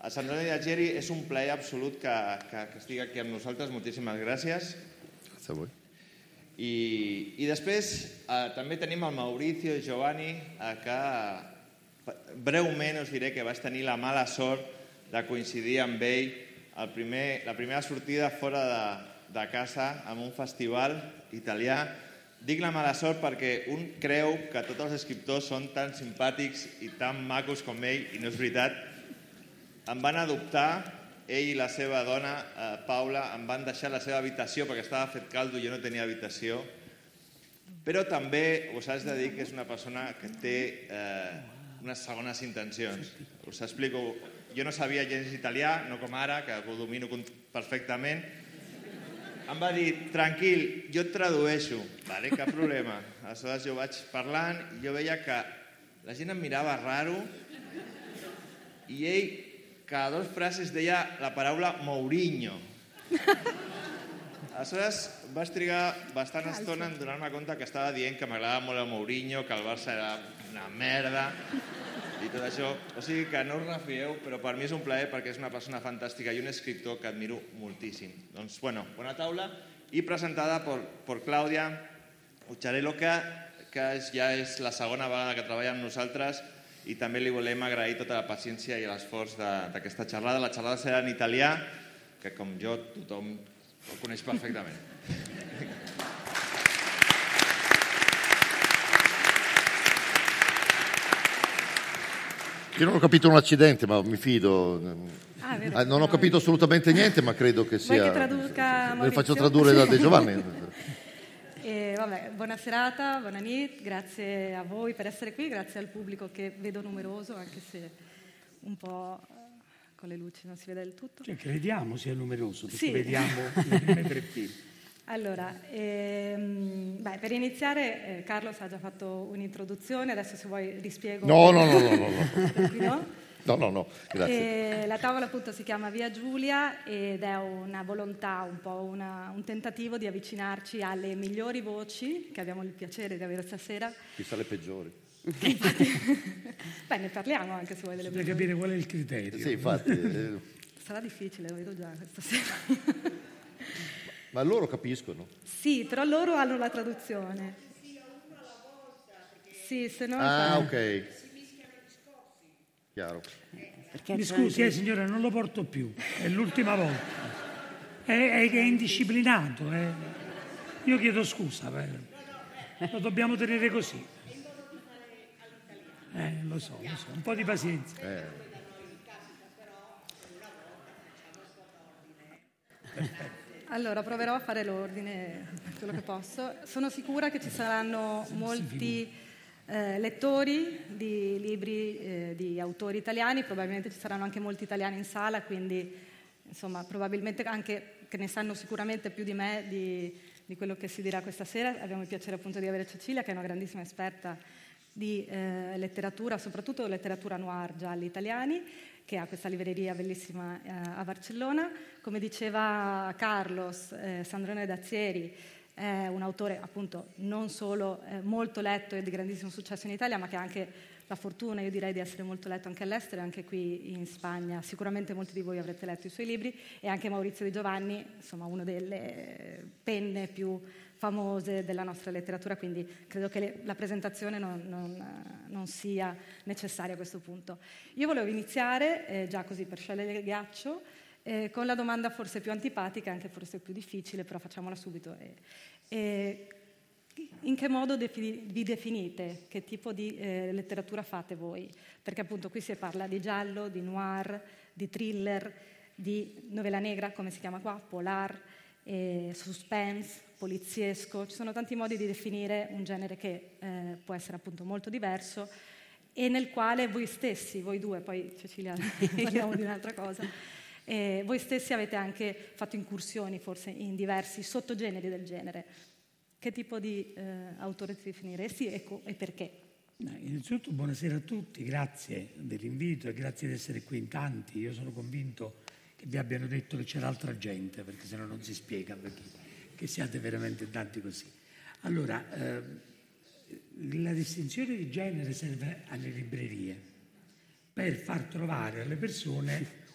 A Sant Andreu de Geri és un plaer absolut que estigui aquí amb nosaltres. Moltíssimes gràcies. Gràcies a voi. I després també tenim el Mauricio i Giovanni, que breument us diré que vaig tenir la mala sort de coincidir amb ell la primera sortida fora de casa en un festival italià. Dic la mala sort perquè un creu que tots els escriptors són tan simpàtics i tan macos com ell, i no és veritat. Em van adoptar, ell i la seva dona, Paula, em van deixar la seva habitació perquè estava fet caldo i jo no tenia habitació. Però també us haig de dir que és una persona que té unes segones intencions. Us explico. Jo no sabia gens italià, no com ara, que ho domino perfectament. Em va dir, tranquil, jo et tradueixo. Vale, cap problema. Aleshores jo vaig parlant i jo veia que la gent em mirava raro i ell cada 2 frases deia la paraula Mourinho. Aleshores vaig trigar bastant estona en donar-me compte que estava dient que m'agradava molt el Mourinho, que el Barça era una merda i tot això. O sigui que no us refieu, però per mi és un plaer perquè és una persona fantàstica i un escriptor que admiro moltíssim. Doncs, bueno, bona taula i presentada per Clàudia Ucciarello, que ja és la segona vegada que treballa amb nosaltres, i també li volem agrair tota la paciència i l'esforç d'aquesta xerrada. La xerrada serà en italià, que com jo tothom ho coneix perfectament. Io non ho capito un accidente, ma mi fido. Non ho capito assolutamente niente, ma credo che sia... Vuoi che traduca, Maurizio? Le faccio tradurre da De Giovanni. Buona serata, buona nit, grazie a voi per essere qui, grazie al pubblico che vedo numeroso, anche se un po' con le luci non si vede del tutto. Cioè, crediamo sia numeroso, perché sì. Vediamo le prime 3 file. Allora, per iniziare, Carlos ha già fatto un'introduzione, adesso se vuoi rispiego... No. No, grazie. La tavola appunto si chiama Via Giulia ed è una volontà, un po' un tentativo di avvicinarci alle migliori voci che abbiamo il piacere di avere stasera. Chissà le peggiori. Ne parliamo anche se vuoi delle peggiori. Per capire qual è il criterio. Sì, infatti. Sarà difficile, lo vedo già questa sera. Ma loro capiscono? Sì, però loro hanno la traduzione. Sì, se no... Ok. Chiaro. Mi scusi, signora, non lo porto più, è l'ultima volta. È indisciplinato. Io chiedo scusa, lo dobbiamo tenere così. Lo so, un po' di pazienza. Allora, proverò a fare l'ordine, quello che posso. Sono sicura che ci saranno molti lettori di libri di autori italiani, probabilmente ci saranno anche molti italiani in sala, quindi insomma probabilmente anche che ne sanno sicuramente più di me di quello che si dirà questa sera. Abbiamo il piacere appunto di avere Cecilia, che è una grandissima esperta di letteratura, soprattutto letteratura noir, gialli italiani, che ha questa libreria bellissima a Barcellona. Come diceva Carlos, Sandrone Dazieri è un autore appunto non solo molto letto e di grandissimo successo in Italia, ma che ha anche la fortuna, io direi, di essere molto letto anche all'estero, anche qui in Spagna. Sicuramente molti di voi avrete letto i suoi libri, e anche Maurizio Di Giovanni, insomma una delle penne più famose della nostra letteratura, quindi credo che la presentazione non sia necessaria a questo punto. Io volevo iniziare, già così per sciogliere il ghiaccio, con la domanda forse più antipatica, anche forse più difficile, però facciamola subito. In che modo vi definite? Che tipo di letteratura fate voi? Perché appunto qui si parla di giallo, di noir, di thriller, di novella negra, come si chiama qua, polar, suspense, poliziesco. Ci sono tanti modi di definire un genere che può essere appunto molto diverso e nel quale voi stessi, voi due, poi Cecilia parliamo di un'altra cosa, voi stessi avete anche fatto incursioni forse in diversi sottogeneri del genere. Che tipo di autore ti definiresti e perché? Innanzitutto buonasera a tutti, grazie dell'invito e grazie di essere qui in tanti. Io sono convinto che vi abbiano detto che c'era altra gente, perché sennò non si spiega perché che siate veramente tanti così. Allora, la distinzione di genere serve alle librerie per far trovare alle persone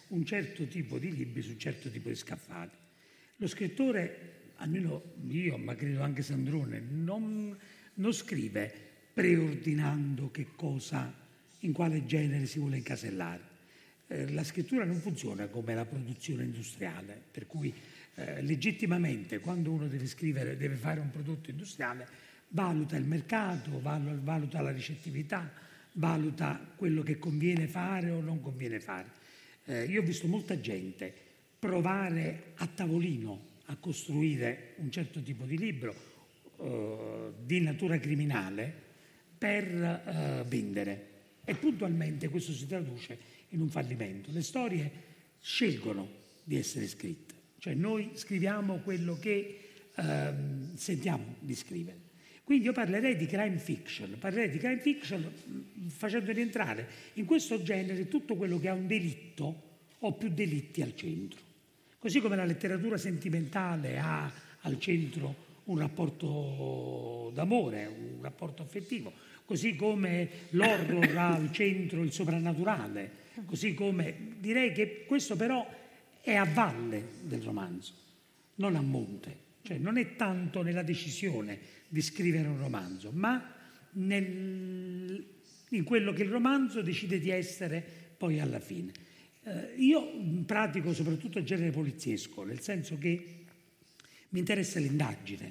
un certo tipo di libri su un certo tipo di scaffali. Lo scrittore, almeno io, ma credo anche Sandrone, non scrive preordinando che cosa, in quale genere si vuole incasellare. La scrittura non funziona come la produzione industriale, per cui legittimamente quando uno deve scrivere, deve fare un prodotto industriale, valuta il mercato, valuta la ricettività, valuta quello che conviene fare o non conviene fare. Io ho visto molta gente provare a tavolino a costruire un certo tipo di libro di natura criminale per vendere, e puntualmente questo si traduce in un fallimento. Le storie scelgono di essere scritte, cioè noi scriviamo quello che sentiamo di scrivere. Quindi io parlerei di crime fiction facendo rientrare in questo genere tutto quello che ha un delitto o più delitti al centro. Così come la letteratura sentimentale ha al centro un rapporto d'amore, un rapporto affettivo, così come l'horror ha al centro il soprannaturale, così come direi che questo però è a valle del romanzo, non a monte, cioè non è tanto nella decisione di scrivere un romanzo, ma in quello che il romanzo decide di essere poi alla fine. Io pratico soprattutto il genere poliziesco, nel senso che mi interessa l'indagine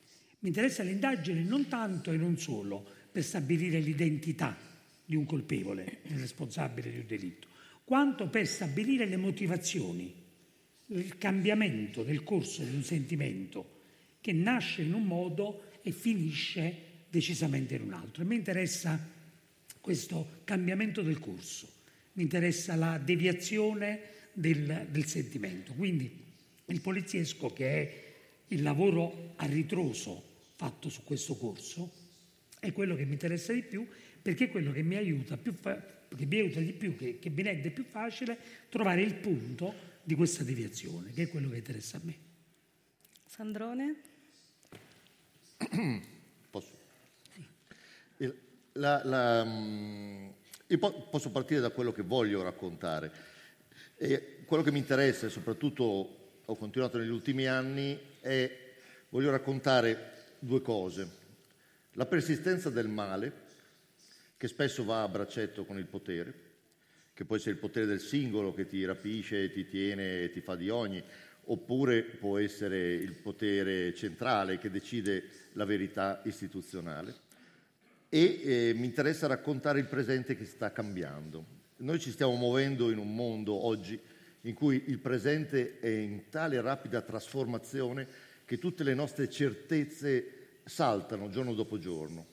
non tanto e non solo per stabilire l'identità di un colpevole, il responsabile di un delitto, quanto per stabilire le motivazioni, il cambiamento del corso di un sentimento che nasce in un modo e finisce decisamente in un altro. E mi interessa questo cambiamento del corso, mi interessa la deviazione del sentimento. Quindi il poliziesco, che è il lavoro a ritroso fatto su questo corso, è quello che mi interessa di più, perché è quello che mi aiuta di più, che mi rende più facile trovare il punto di questa deviazione, che è quello che interessa a me. Sandrone? Posso? Sì. Io posso partire da quello che voglio raccontare. E quello che mi interessa, e soprattutto ho continuato negli ultimi anni, voglio raccontare due cose. La persistenza del male, che spesso va a braccetto con il potere, che può essere il potere del singolo che ti rapisce, ti tiene e ti fa di ogni, oppure può essere il potere centrale che decide la verità istituzionale. E mi interessa raccontare il presente che sta cambiando. Noi ci stiamo muovendo in un mondo oggi in cui il presente è in tale rapida trasformazione che tutte le nostre certezze saltano giorno dopo giorno.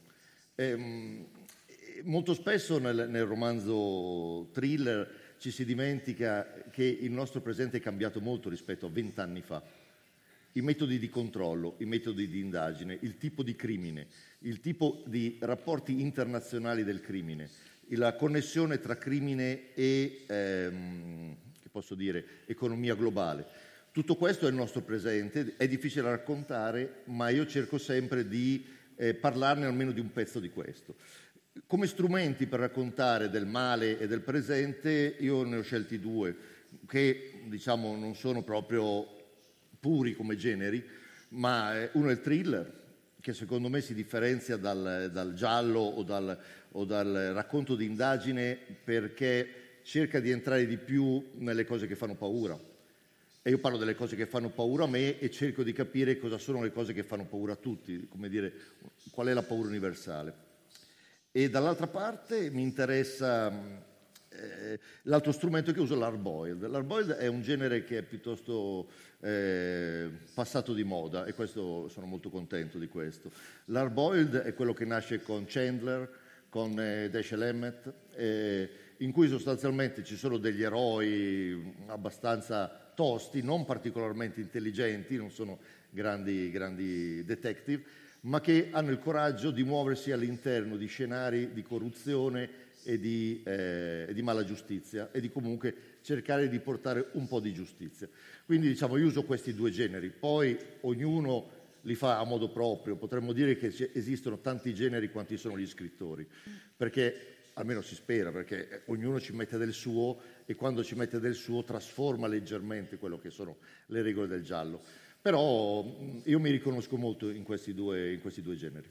Molto spesso nel romanzo thriller ci si dimentica che il nostro presente è cambiato molto rispetto a 20 anni fa. I metodi di controllo, i metodi di indagine, il tipo di crimine, il tipo di rapporti internazionali del crimine, la connessione tra crimine e, che posso dire, economia globale. Tutto questo è il nostro presente, è difficile da raccontare, ma io cerco sempre di parlarne almeno di un pezzo di questo. Come strumenti per raccontare del male e del presente io ne ho scelti due, che diciamo non sono proprio puri come generi, ma uno è il thriller, che secondo me si differenzia dal giallo o dal racconto di indagine, perché cerca di entrare di più nelle cose che fanno paura. E io parlo delle cose che fanno paura a me e cerco di capire cosa sono le cose che fanno paura a tutti, come dire, qual è la paura universale. E dall'altra parte mi interessa l'altro strumento che uso, l'hard boiled. L'hard boiled è un genere che è piuttosto passato di moda, e questo sono molto contento di questo. L'hard boiled è quello che nasce con Chandler, con Dashiell Hammett, in cui sostanzialmente ci sono degli eroi abbastanza tosti, non particolarmente intelligenti, non sono grandi detective, ma che hanno il coraggio di muoversi all'interno di scenari di corruzione e di mala giustizia, e di comunque cercare di portare un po' di giustizia. Quindi diciamo io uso questi due generi, poi ognuno li fa a modo proprio. Potremmo dire che esistono tanti generi quanti sono gli scrittori, perché almeno si spera, perché ognuno ci mette del suo e quando ci mette del suo trasforma leggermente quello che sono le regole del giallo. Però io mi riconosco molto in questi due generi.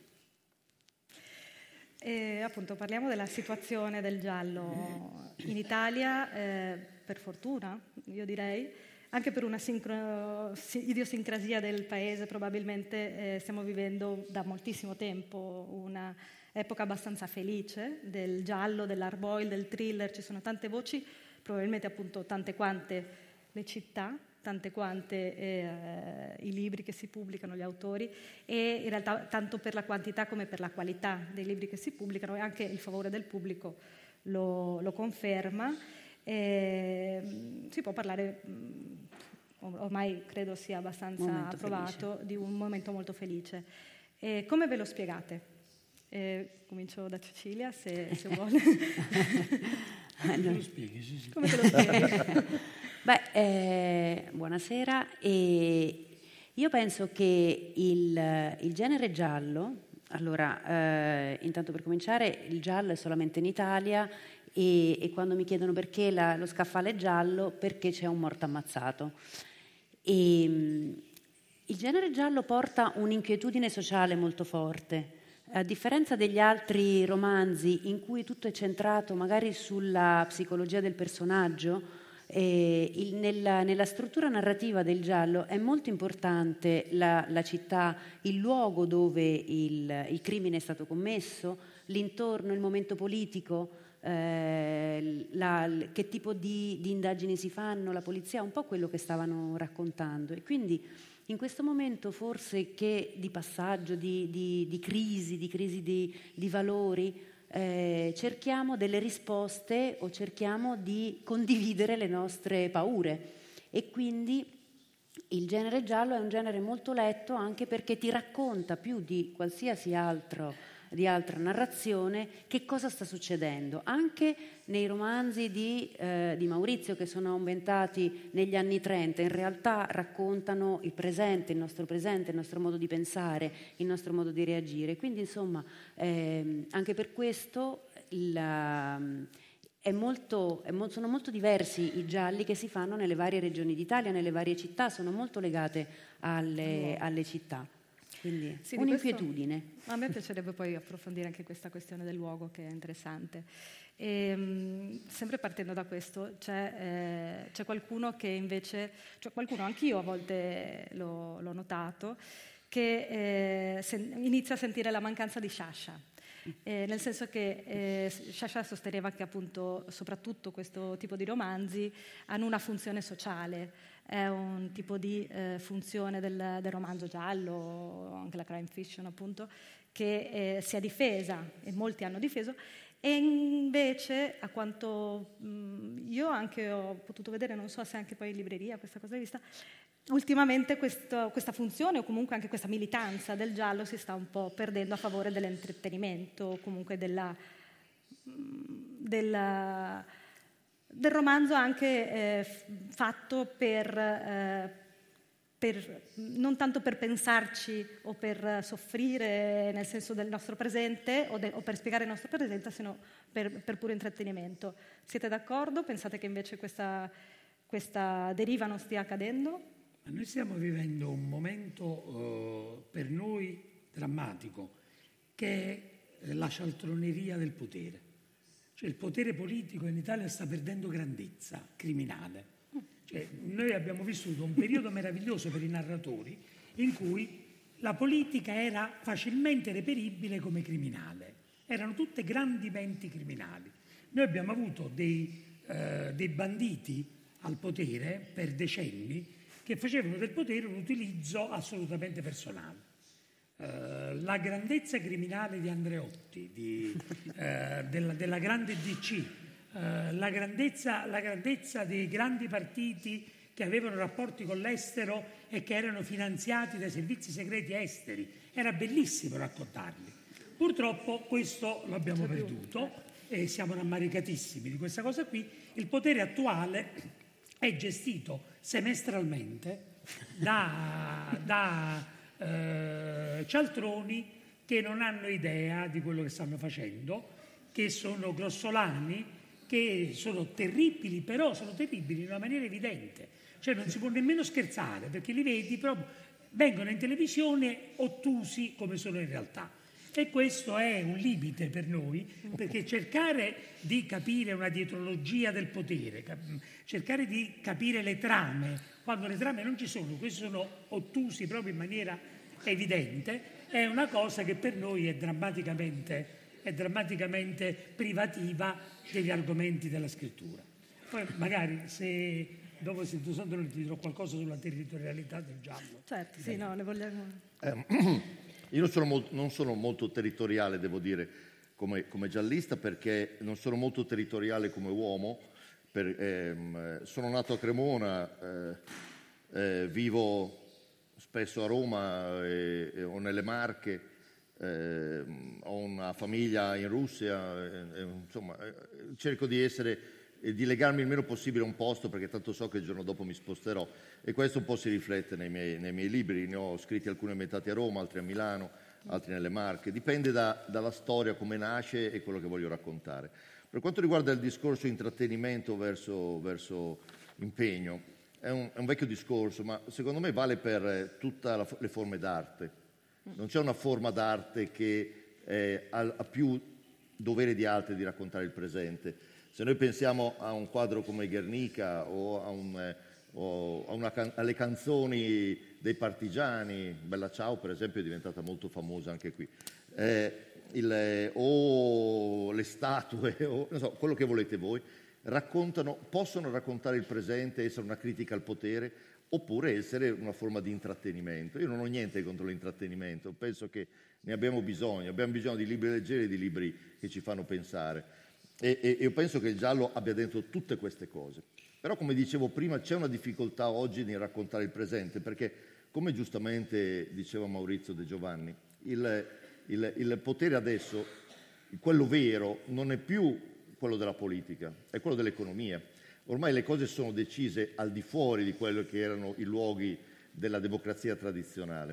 E appunto parliamo della situazione del giallo in Italia, per fortuna, io direi, anche per una idiosincrasia del paese, probabilmente stiamo vivendo da moltissimo tempo una epoca abbastanza felice del giallo, dell'hard boil, del thriller, ci sono tante voci, probabilmente appunto tante quante le città, tante quante i libri che si pubblicano, gli autori, e in realtà tanto per la quantità come per la qualità dei libri che si pubblicano, e anche il favore del pubblico lo conferma. Si può parlare, ormai credo sia abbastanza approvato, di un momento molto felice. Come ve lo spiegate? Comincio da Cecilia, se vuole. Come lo spieghi? Sì. Come te lo spieghi? Buonasera. Io penso che il genere giallo, allora, intanto per cominciare, il giallo è solamente in Italia e quando mi chiedono perché lo scaffale è giallo, perché c'è un morto ammazzato. Il genere giallo porta un'inquietudine sociale molto forte. A differenza degli altri romanzi in cui tutto è centrato magari sulla psicologia del personaggio, nella struttura narrativa del giallo è molto importante la città, il luogo dove il crimine è stato commesso, l'intorno, il momento politico, che tipo di indagini si fanno, la polizia, un po' quello che stavano raccontando. E quindi in questo momento forse che di passaggio, di crisi di valori, cerchiamo delle risposte o cerchiamo di condividere le nostre paure, e quindi il genere giallo è un genere molto letto anche perché ti racconta più di qualsiasi altra narrazione che cosa sta succedendo. Anche nei romanzi di Maurizio, che sono ambientati negli anni 30, in realtà raccontano il presente, il nostro modo di pensare, il nostro modo di reagire. Quindi insomma anche per questo sono molto diversi i gialli che si fanno nelle varie regioni d'Italia, nelle varie città, sono molto legate alle città. Quindi sì, un'inquietudine. A me piacerebbe poi approfondire anche questa questione del luogo, che è interessante. Sempre partendo da questo, c'è qualcuno che invece, anch'io a volte l'ho notato, che inizia a sentire la mancanza di Sciascia. Nel senso che Sciascia sosteneva che appunto soprattutto questo tipo di romanzi hanno una funzione sociale, è un tipo di funzione del romanzo giallo, anche la crime fiction appunto, che si è difesa, e molti hanno difeso, e invece a quanto io anche ho potuto vedere, non so se anche poi in libreria questa cosa è vista, ultimamente questa funzione o comunque anche questa militanza del giallo si sta un po' perdendo a favore dell'intrattenimento, o comunque del romanzo anche fatto per non tanto per pensarci o per soffrire nel senso del nostro presente o per spiegare il nostro presente, sino per puro intrattenimento. Siete d'accordo? Pensate che invece questa deriva non stia accadendo? Noi stiamo vivendo un momento per noi drammatico, che è la cialtroneria del potere. Cioè il potere politico in Italia sta perdendo grandezza criminale. Cioè, noi abbiamo vissuto un periodo meraviglioso per i narratori in cui la politica era facilmente reperibile come criminale. Erano tutte grandi menti criminali. Noi abbiamo avuto dei banditi al potere per decenni che facevano del potere un utilizzo assolutamente personale. La grandezza criminale di Andreotti, della grande DC, la grandezza dei grandi partiti che avevano rapporti con l'estero e che erano finanziati dai servizi segreti esteri. Era bellissimo raccontarli. Purtroppo questo lo abbiamo perduto e siamo rammaricatissimi di questa cosa qui. Il potere attuale è gestito semestralmente da cialtroni che non hanno idea di quello che stanno facendo, che sono grossolani, che sono terribili, però sono terribili in una maniera evidente. Cioè non si può nemmeno scherzare, perché li vedi proprio, vengono in televisione ottusi come sono in realtà. E questo è un limite per noi, perché cercare di capire una dietrologia del potere, cercare di capire le trame, quando le trame non ci sono, questi sono ottusi proprio in maniera evidente, è una cosa che per noi è drammaticamente privativa degli argomenti della scrittura. Poi magari se dopo sento Sandrone ti dirò qualcosa sulla territorialità del giallo. Certo, sì, no, ne vogliamo... Io non sono molto territoriale, devo dire, come giallista, perché non sono molto territoriale come uomo. Sono nato a Cremona, vivo spesso a Roma o nelle Marche, ho una famiglia in Russia, insomma, cerco di legarmi il meno possibile a un posto, perché tanto so che il giorno dopo mi sposterò, e questo un po' si riflette nei miei libri. Ne ho scritti alcuni ambientati a Roma, altri a Milano, altri nelle Marche. Dipende dalla storia, come nasce e quello che voglio raccontare. Per quanto riguarda il discorso intrattenimento verso impegno, è un vecchio discorso, ma secondo me vale per tutte le forme d'arte. Non c'è una forma d'arte che ha più dovere di altre di raccontare il presente. Se noi pensiamo a un quadro come Guernica o alle canzoni dei partigiani, Bella Ciao per esempio è diventata molto famosa anche qui, o le statue, o non so, quello che volete voi, possono raccontare il presente, essere una critica al potere, oppure essere una forma di intrattenimento. Io non ho niente contro l'intrattenimento, penso che ne abbiamo bisogno di libri leggeri e di libri che ci fanno pensare. E io penso che il giallo abbia dentro tutte queste cose. Però, come dicevo prima, c'è una difficoltà oggi nel raccontare il presente, perché, come giustamente diceva Maurizio De Giovanni, il potere adesso, quello vero, non è più quello della politica, è quello dell'economia. Ormai le cose sono decise al di fuori di quello che erano i luoghi della democrazia tradizionale.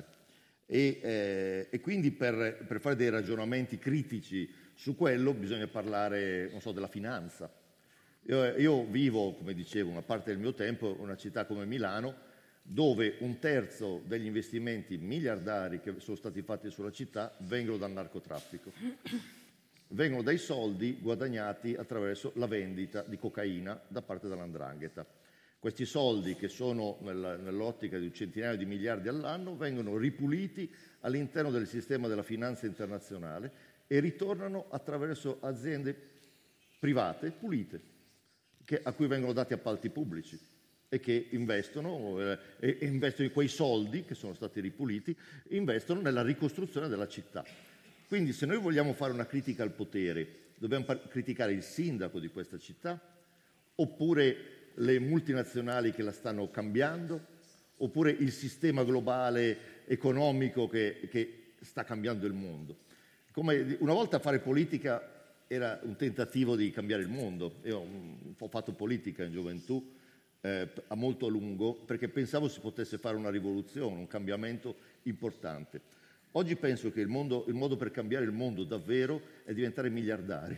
E quindi per fare dei ragionamenti critici su quello bisogna parlare, non so, della finanza. Io vivo, come dicevo, una parte del mio tempo in una città come Milano, dove 1/3 degli investimenti miliardari che sono stati fatti sulla città vengono dal narcotraffico. Vengono dai soldi guadagnati attraverso la vendita di cocaina da parte dell''ndrangheta. Questi soldi, che sono nell'ottica di un centinaio di miliardi all'anno, vengono ripuliti all'interno del sistema della finanza internazionale e ritornano attraverso aziende private pulite, a cui vengono dati appalti pubblici e che investono quei soldi che sono stati ripuliti, investono nella ricostruzione della città. Quindi, se noi vogliamo fare una critica al potere, dobbiamo criticare il sindaco di questa città, oppure le multinazionali che la stanno cambiando, oppure il sistema globale economico che sta cambiando il mondo. Come una volta fare politica era un tentativo di cambiare il mondo. Io ho fatto politica in gioventù a molto a lungo, perché pensavo si potesse fare una rivoluzione, un cambiamento importante. Oggi penso che il modo per cambiare il mondo davvero è diventare miliardari.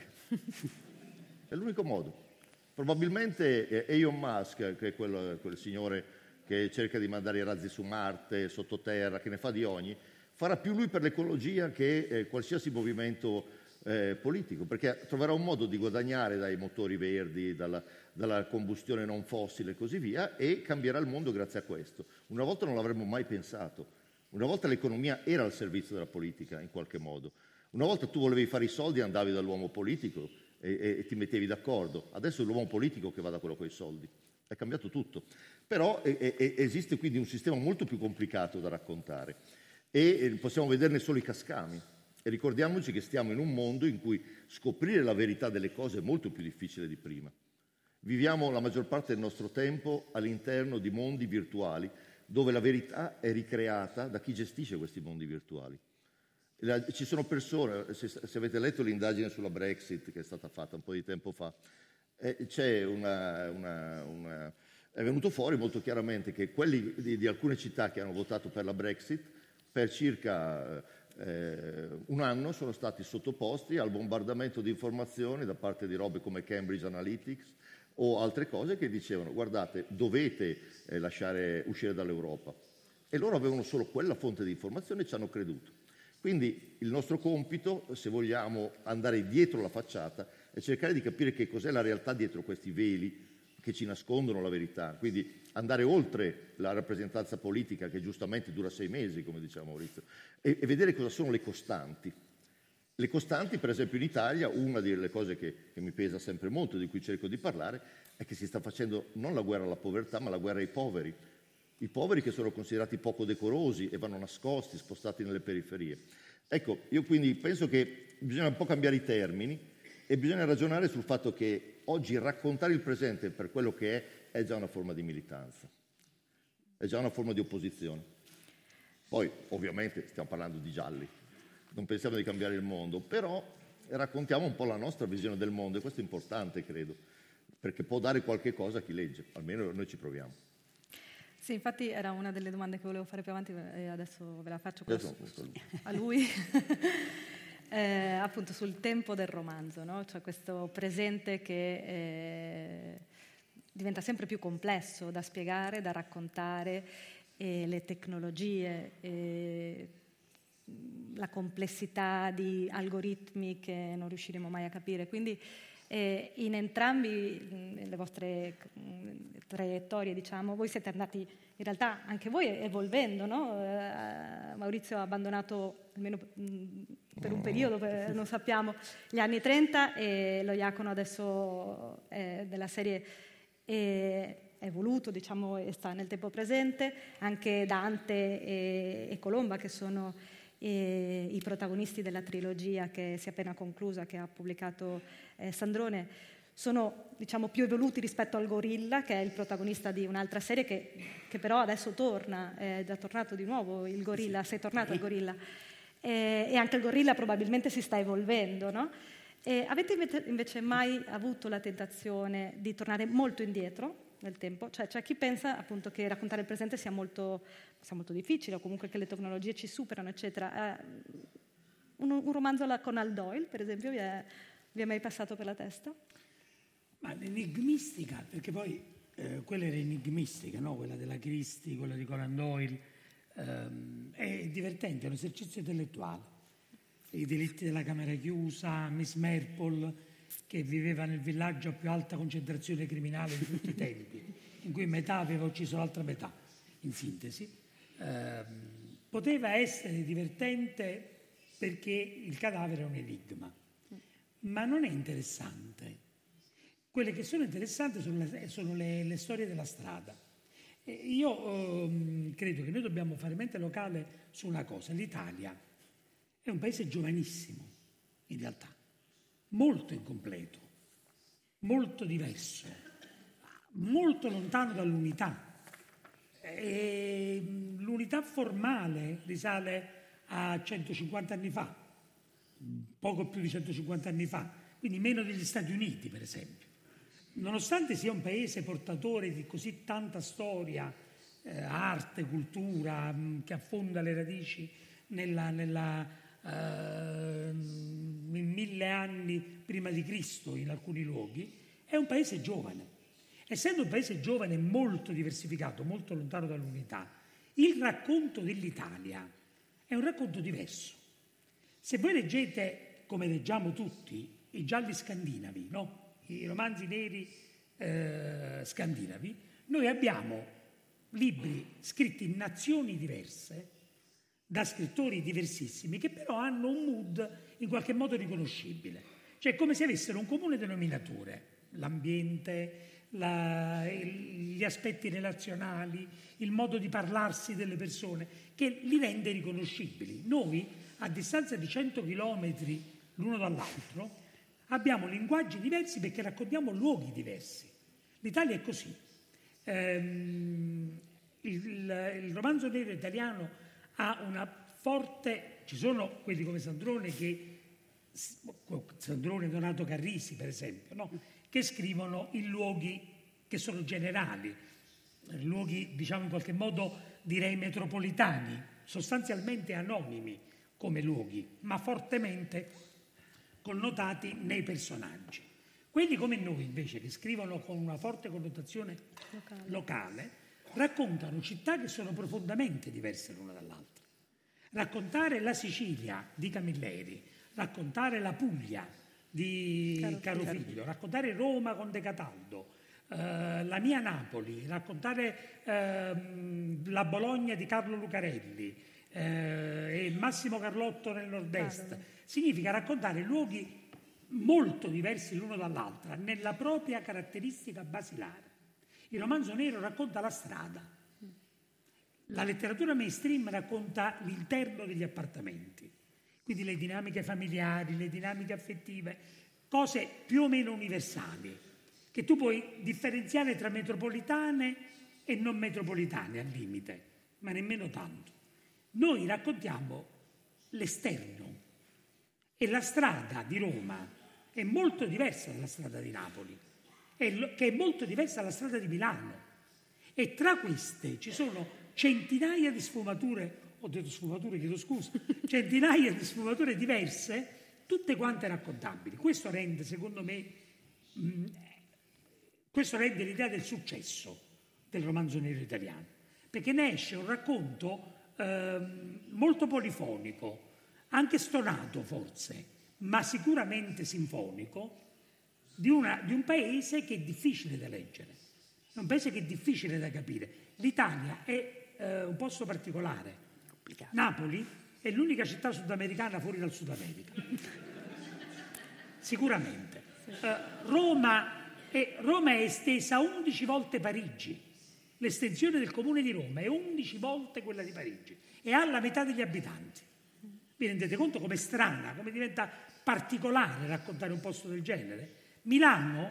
È l'unico modo. Probabilmente Elon Musk, che è quel signore che cerca di mandare i razzi su Marte, sottoterra, che ne fa di ogni, farà più lui per l'ecologia che qualsiasi movimento politico, perché troverà un modo di guadagnare dai motori verdi, dalla combustione non fossile e così via, e cambierà il mondo grazie a questo. Una volta non l'avremmo mai pensato. Una volta l'economia era al servizio della politica, in qualche modo. Una volta tu volevi fare i soldi e andavi dall'uomo politico e ti mettevi d'accordo. Adesso è l'uomo politico che va da quello con i soldi. È cambiato tutto. Però esiste quindi un sistema molto più complicato da raccontare e possiamo vederne solo i cascami. E ricordiamoci che stiamo in un mondo in cui scoprire la verità delle cose è molto più difficile di prima. Viviamo la maggior parte del nostro tempo all'interno di mondi virtuali dove la verità è ricreata da chi gestisce questi mondi virtuali. Ci sono persone, se avete letto l'indagine sulla Brexit che è stata fatta un po' di tempo fa, è venuto fuori molto chiaramente che quelli di alcune città che hanno votato per la Brexit, per circa un anno sono stati sottoposti al bombardamento di informazioni da parte di robe come Cambridge Analytics o altre cose che dicevano: guardate, dovete lasciare uscire dall'Europa. E loro avevano solo quella fonte di informazione e ci hanno creduto. Quindi il nostro compito, se vogliamo andare dietro la facciata, è cercare di capire che cos'è la realtà dietro questi veli che ci nascondono la verità. Quindi andare oltre la rappresentanza politica, che giustamente dura 6 mesi, come diceva Maurizio, e vedere cosa sono le costanti. Le costanti, per esempio in Italia, una delle cose che mi pesa sempre molto, di cui cerco di parlare, è che si sta facendo non la guerra alla povertà, ma la guerra ai poveri. I poveri che sono considerati poco decorosi e vanno nascosti, spostati nelle periferie. Ecco, io quindi penso che bisogna un po' cambiare i termini e bisogna ragionare sul fatto che oggi raccontare il presente per quello che è già una forma di militanza, è già una forma di opposizione. Poi, ovviamente, stiamo parlando di gialli, non pensiamo di cambiare il mondo, però raccontiamo un po' la nostra visione del mondo e questo è importante, credo, perché può dare qualche cosa a chi legge, almeno noi ci proviamo. Sì, infatti era una delle domande che volevo fare più avanti e adesso ve la faccio a lui. Appunto sul tempo del romanzo, no? Cioè questo presente che diventa sempre più complesso da spiegare, da raccontare, e le tecnologie, la complessità di algoritmi che non riusciremo mai a capire. Quindi in entrambi le vostre traiettorie, diciamo, voi siete andati in realtà anche voi evolvendo, no? Maurizio ha abbandonato, almeno per un periodo, non sappiamo, gli anni 30 e lo Iacono adesso della serie è evoluto, diciamo, e sta nel tempo presente. Anche Dante e Colomba, che sono i protagonisti della trilogia che si è appena conclusa, che ha pubblicato Sandrone, sono, diciamo, più evoluti rispetto al gorilla, che è il protagonista di un'altra serie che però adesso torna, è già tornato di nuovo il gorilla, sei tornato il gorilla, e anche il gorilla probabilmente si sta evolvendo, no? Avete invece mai avuto la tentazione di tornare molto indietro nel tempo? Cioè c'è chi pensa appunto che raccontare il presente sia molto difficile, o comunque che le tecnologie ci superano, eccetera. Un romanzo alla Conan Doyle, per esempio, vi è mai passato per la testa? Ma l'enigmistica, perché poi quella era enigmistica, no? Quella della Christie, quella di Conan Doyle, è divertente, è un esercizio intellettuale. I delitti della camera chiusa, Miss Marple, che viveva nel villaggio a più alta concentrazione criminale di tutti i tempi, in cui metà aveva ucciso l'altra metà, in sintesi. Poteva essere divertente perché il cadavere è un enigma, ma non è interessante. Quelle che sono interessanti sono le storie della strada. Io credo che noi dobbiamo fare mente locale su una cosa: l'Italia è un paese giovanissimo, in realtà, molto incompleto, molto diverso, molto lontano dall'unità. L'unità formale risale a 150 anni fa, poco più di 150 anni fa, quindi meno degli Stati Uniti, per esempio. Nonostante sia un paese portatore di così tanta storia, arte, cultura, che affonda le radici in 1000 anni prima di Cristo in alcuni luoghi, è un paese giovane. Essendo un paese giovane e molto diversificato, molto lontano dall'unità, il racconto dell'Italia è un racconto diverso. Se voi leggete, come leggiamo tutti, i gialli scandinavi, no? I romanzi neri scandinavi, noi abbiamo libri scritti in nazioni diverse, da scrittori diversissimi, che però hanno un mood in qualche modo riconoscibile. Cioè come se avessero un comune denominatore: l'ambiente, gli aspetti relazionali, il modo di parlarsi delle persone, che li rende riconoscibili. Noi, a distanza di 100 chilometri l'uno dall'altro, abbiamo linguaggi diversi perché raccontiamo luoghi diversi. L'Italia è così. Il romanzo nero italiano ha una forte... Ci sono quelli come Sandrone, Donato Carrisi, per esempio, no? Che scrivono in luoghi che sono generali, luoghi, diciamo in qualche modo, direi metropolitani, sostanzialmente anonimi. come luoghi, ma fortemente connotati nei personaggi. Quelli come noi, invece, che scrivono con una forte connotazione locale, raccontano città che sono profondamente diverse l'una dall'altra. Raccontare la Sicilia di Camilleri, raccontare la Puglia di Carofiglio, raccontare Roma con De Cataldo, la mia Napoli, raccontare la Bologna di Carlo Lucarelli e Massimo Carlotto nel nord-est, significa raccontare luoghi molto diversi l'uno dall'altra nella propria caratteristica basilare. Il romanzo nero racconta la strada, la letteratura mainstream racconta l'interno degli appartamenti, quindi le dinamiche familiari, le dinamiche affettive, cose più o meno universali, che tu puoi differenziare tra metropolitane e non metropolitane al limite, ma nemmeno tanto. Noi raccontiamo l'esterno e la strada di Roma è molto diversa dalla strada di Napoli, che è molto diversa dalla strada di Milano. E tra queste ci sono centinaia di sfumature, ho detto sfumature, chiedo scusa, centinaia di sfumature diverse, tutte quante raccontabili. Questo rende, secondo me, questo rende l'idea del successo del romanzo nero italiano, perché ne esce un racconto molto polifonico, anche stonato forse, ma sicuramente sinfonico, di un paese che è difficile da leggere, è un paese che è difficile da capire. L'Italia è un posto particolare. Complicato. Napoli è l'unica città sudamericana fuori dal Sud America. Sicuramente. Roma è estesa 11 volte Parigi. L'estensione del comune di Roma è 11 volte quella di Parigi e ha la metà degli abitanti. Vi rendete conto com'è strana, come diventa particolare raccontare un posto del genere? Milano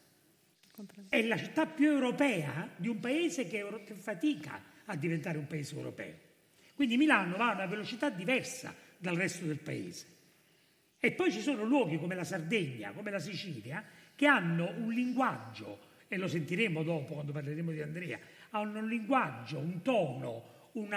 è la città più europea di un paese che fatica a diventare un paese europeo. Quindi Milano va a una velocità diversa dal resto del paese. E poi ci sono luoghi come la Sardegna, come la Sicilia, che hanno un linguaggio, e lo sentiremo dopo quando parleremo di Andrea, hanno un linguaggio, un tono,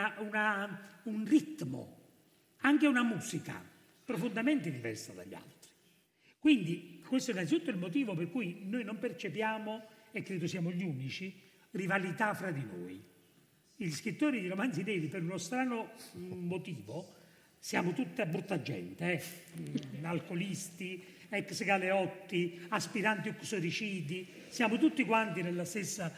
un ritmo, anche una musica profondamente diversa dagli altri. Quindi questo è innanzitutto il motivo per cui noi non percepiamo, e credo siamo gli unici, rivalità fra di noi. Gli scrittori di romanzi neri, per uno strano motivo, siamo tutta brutta gente, alcolisti, ex galeotti, aspiranti uxoricidi, siamo tutti quanti nella stessa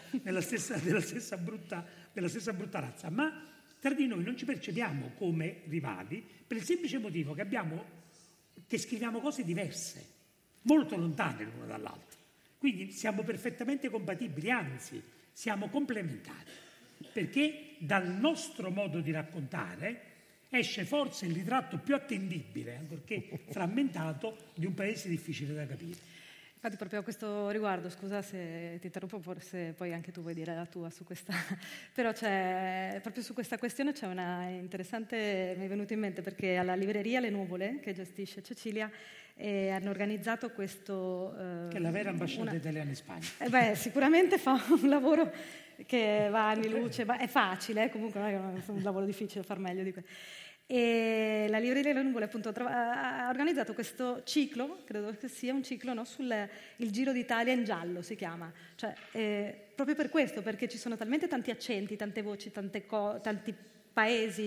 brutta razza, ma tra di noi non ci percepiamo come rivali per il semplice motivo che scriviamo cose diverse, molto lontane l'una dall'altra. Quindi siamo perfettamente compatibili, anzi siamo complementari, perché dal nostro modo di raccontare esce forse il ritratto più attendibile, ancorché frammentato, di un paese difficile da capire. Infatti proprio a questo riguardo, scusa se ti interrompo, forse poi anche tu vuoi dire la tua su questa, però proprio su questa questione c'è una interessante, mi è venuto in mente, perché alla libreria Le Nuvole, che gestisce Cecilia, hanno organizzato questo... che è la vera ambasciata italiana in Spagna. Spagna. Sicuramente fa un lavoro che va anni luce, è facile, comunque non è un lavoro difficile far meglio di questo. E la libreria Le Nuvole appunto ha organizzato questo ciclo, credo che sia un ciclo, no, sul il Giro d'Italia in giallo si chiama, cioè proprio per questo, perché ci sono talmente tanti accenti, tante voci, tanti paesi,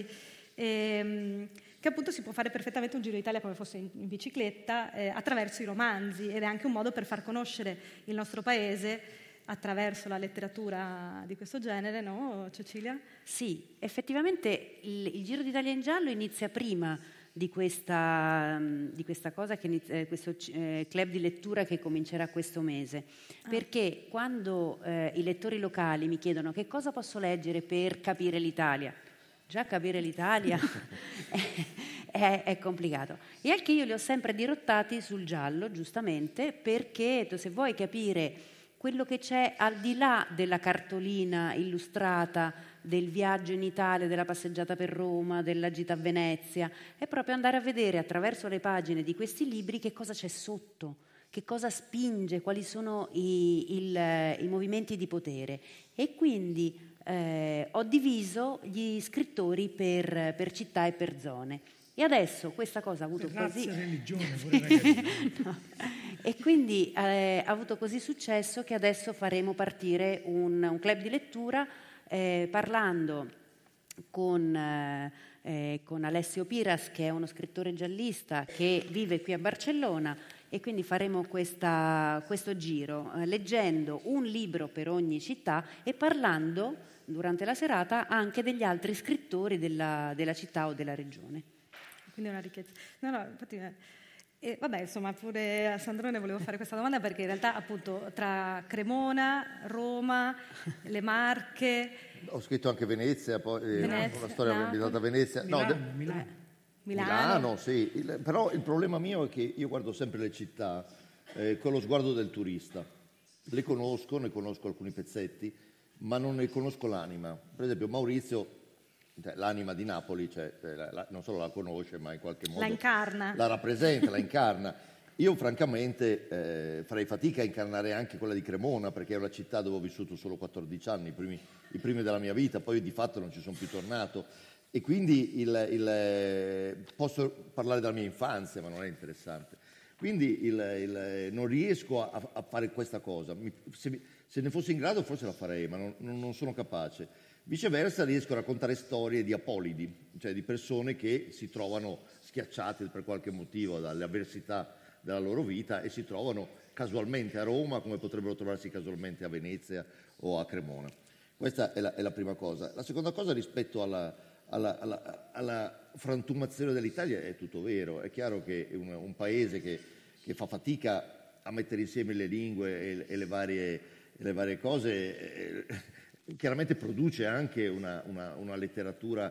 che appunto si può fare perfettamente un Giro d'Italia come fosse in bicicletta, attraverso i romanzi, ed è anche un modo per far conoscere il nostro paese attraverso la letteratura di questo genere, no, Cecilia? Sì, effettivamente il Giro d'Italia in giallo inizia prima di questa cosa, questo club di lettura che comincerà questo mese, perché quando i lettori locali mi chiedono che cosa posso leggere per capire l'Italia, già capire l'Italia è complicato, e anche io li ho sempre dirottati sul giallo, giustamente, perché se vuoi capire quello che c'è al di là della cartolina illustrata, del viaggio in Italia, della passeggiata per Roma, della gita a Venezia, è proprio andare a vedere attraverso le pagine di questi libri che cosa c'è sotto, che cosa spinge, quali sono i movimenti di potere. E quindi ho diviso gli scrittori per città e per zone. E adesso questa cosa ha avuto razza, così... religione, pure ragazzi. No. E quindi ha avuto così successo che adesso faremo partire un club di lettura parlando con Alessio Piras, che è uno scrittore giallista che vive qui a Barcellona, e quindi faremo questo giro leggendo un libro per ogni città e parlando durante la serata anche degli altri scrittori della città o della regione. Quindi è una ricchezza. No, infatti, vabbè, insomma, pure a Sandrone volevo fare questa domanda, perché in realtà appunto tra Cremona, Roma, le Marche... Ho scritto anche Venezia, poi una storia Napoli, ambientata a Venezia. Milano, sì. Però il problema mio è che io guardo sempre le città con lo sguardo del turista. Le conosco, ne conosco alcuni pezzetti, ma non ne conosco l'anima. Per esempio Maurizio, l'anima di Napoli, non solo la conosce, ma in qualche modo la incarna, la rappresenta, la incarna. Io francamente farei fatica a incarnare anche quella di Cremona, perché è una città dove ho vissuto solo 14 anni, i primi della mia vita, poi di fatto non ci sono più tornato. E quindi posso parlare della mia infanzia, ma non è interessante. Quindi non riesco a fare questa cosa. Se ne fossi in grado forse la farei, ma non sono capace. Viceversa riesco a raccontare storie di apolidi, cioè di persone che si trovano schiacciate per qualche motivo dalle avversità della loro vita e si trovano casualmente a Roma, come potrebbero trovarsi casualmente a Venezia o a Cremona. Questa è la prima cosa. La seconda cosa, rispetto alla frantumazione dell'Italia, è tutto vero. È chiaro che un paese che fa fatica a mettere insieme le lingue e le varie cose chiaramente produce anche una letteratura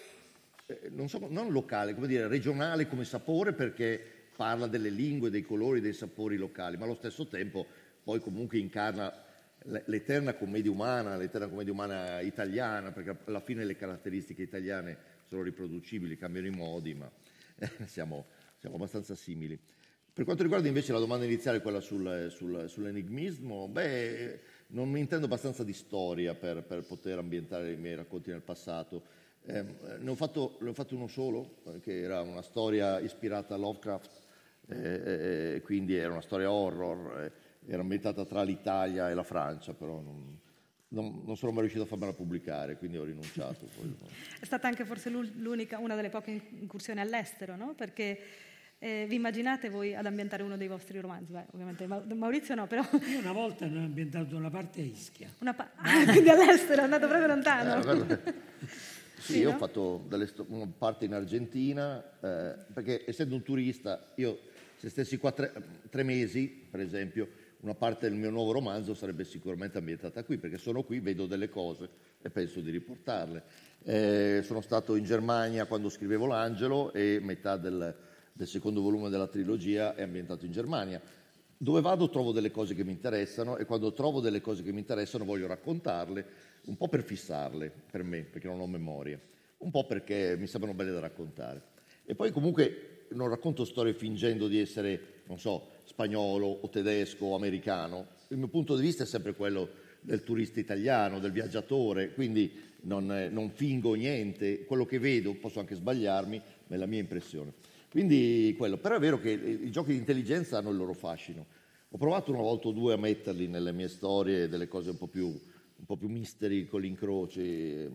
non locale, come dire, regionale come sapore, perché parla delle lingue, dei colori, dei sapori locali, ma allo stesso tempo poi comunque incarna l'eterna commedia umana italiana, perché alla fine le caratteristiche italiane sono riproducibili, cambiano i modi, ma siamo abbastanza simili. Per quanto riguarda invece la domanda iniziale, quella sull'enigmismo, non mi intendo abbastanza di storia per poter ambientare i miei racconti nel passato. Ne ho fatto uno solo, che era una storia ispirata a Lovecraft, quindi era una storia horror, era ambientata tra l'Italia e la Francia, però non sono mai riuscito a farmela pubblicare, quindi ho rinunciato. È stata anche forse una delle poche incursioni all'estero, no? Perché vi immaginate voi ad ambientare uno dei vostri romanzi? Beh, ovviamente Maurizio no, però... Io una volta ne ho ambientato una parte a Ischia. Quindi all'estero, è andato proprio lontano. Sì, io ho fatto una parte in Argentina, perché essendo un turista, io se stessi qua 3 mesi, per esempio, una parte del mio nuovo romanzo sarebbe sicuramente ambientata qui, perché sono qui, vedo delle cose e penso di riportarle. Sono stato in Germania quando scrivevo L'Angelo e metà del secondo volume della trilogia è ambientato in Germania. Dove vado trovo delle cose che mi interessano, e quando trovo delle cose che mi interessano voglio raccontarle, un po' per fissarle per me, perché non ho memoria, un po' perché mi sembrano belle da raccontare. E poi comunque non racconto storie fingendo di essere, non so, spagnolo o tedesco o americano. Il mio punto di vista è sempre quello del turista italiano, del viaggiatore, quindi non fingo niente. Quello che vedo, posso anche sbagliarmi, ma è la mia impressione. Quindi quello. Però è vero che i giochi di intelligenza hanno il loro fascino. Ho provato una volta o due a metterli nelle mie storie, delle cose un po' più misteri con gli incroci,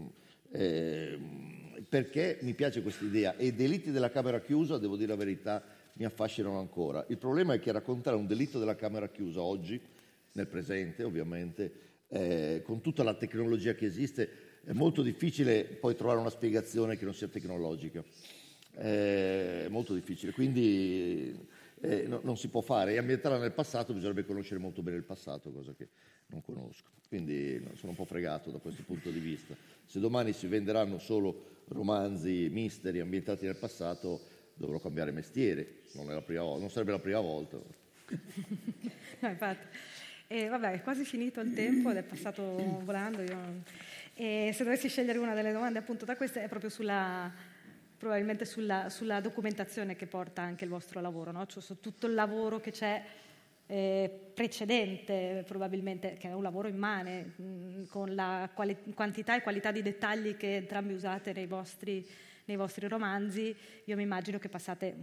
perché mi piace questa idea. E i delitti della camera chiusa, devo dire la verità, mi affascinano ancora. Il problema è che raccontare un delitto della camera chiusa oggi, nel presente ovviamente, con tutta la tecnologia che esiste, è molto difficile poi trovare una spiegazione che non sia tecnologica. È molto difficile, quindi non si può fare. E ambientarla nel passato bisognerebbe conoscere molto bene il passato, cosa che non conosco. Quindi sono un po' fregato da questo punto di vista. Se domani si venderanno solo romanzi misteri ambientati nel passato, dovrò cambiare mestiere. Non sarebbe la prima volta. No, infatti. Vabbè, è quasi finito il tempo ed è passato volando. E se dovessi scegliere una delle domande appunto da queste, è proprio probabilmente sulla documentazione che porta anche il vostro lavoro, no? Cioè su tutto il lavoro che c'è precedente, probabilmente, che è un lavoro immane, con la quantità e qualità di dettagli che entrambi usate nei vostri nei vostri romanzi, io mi immagino che passate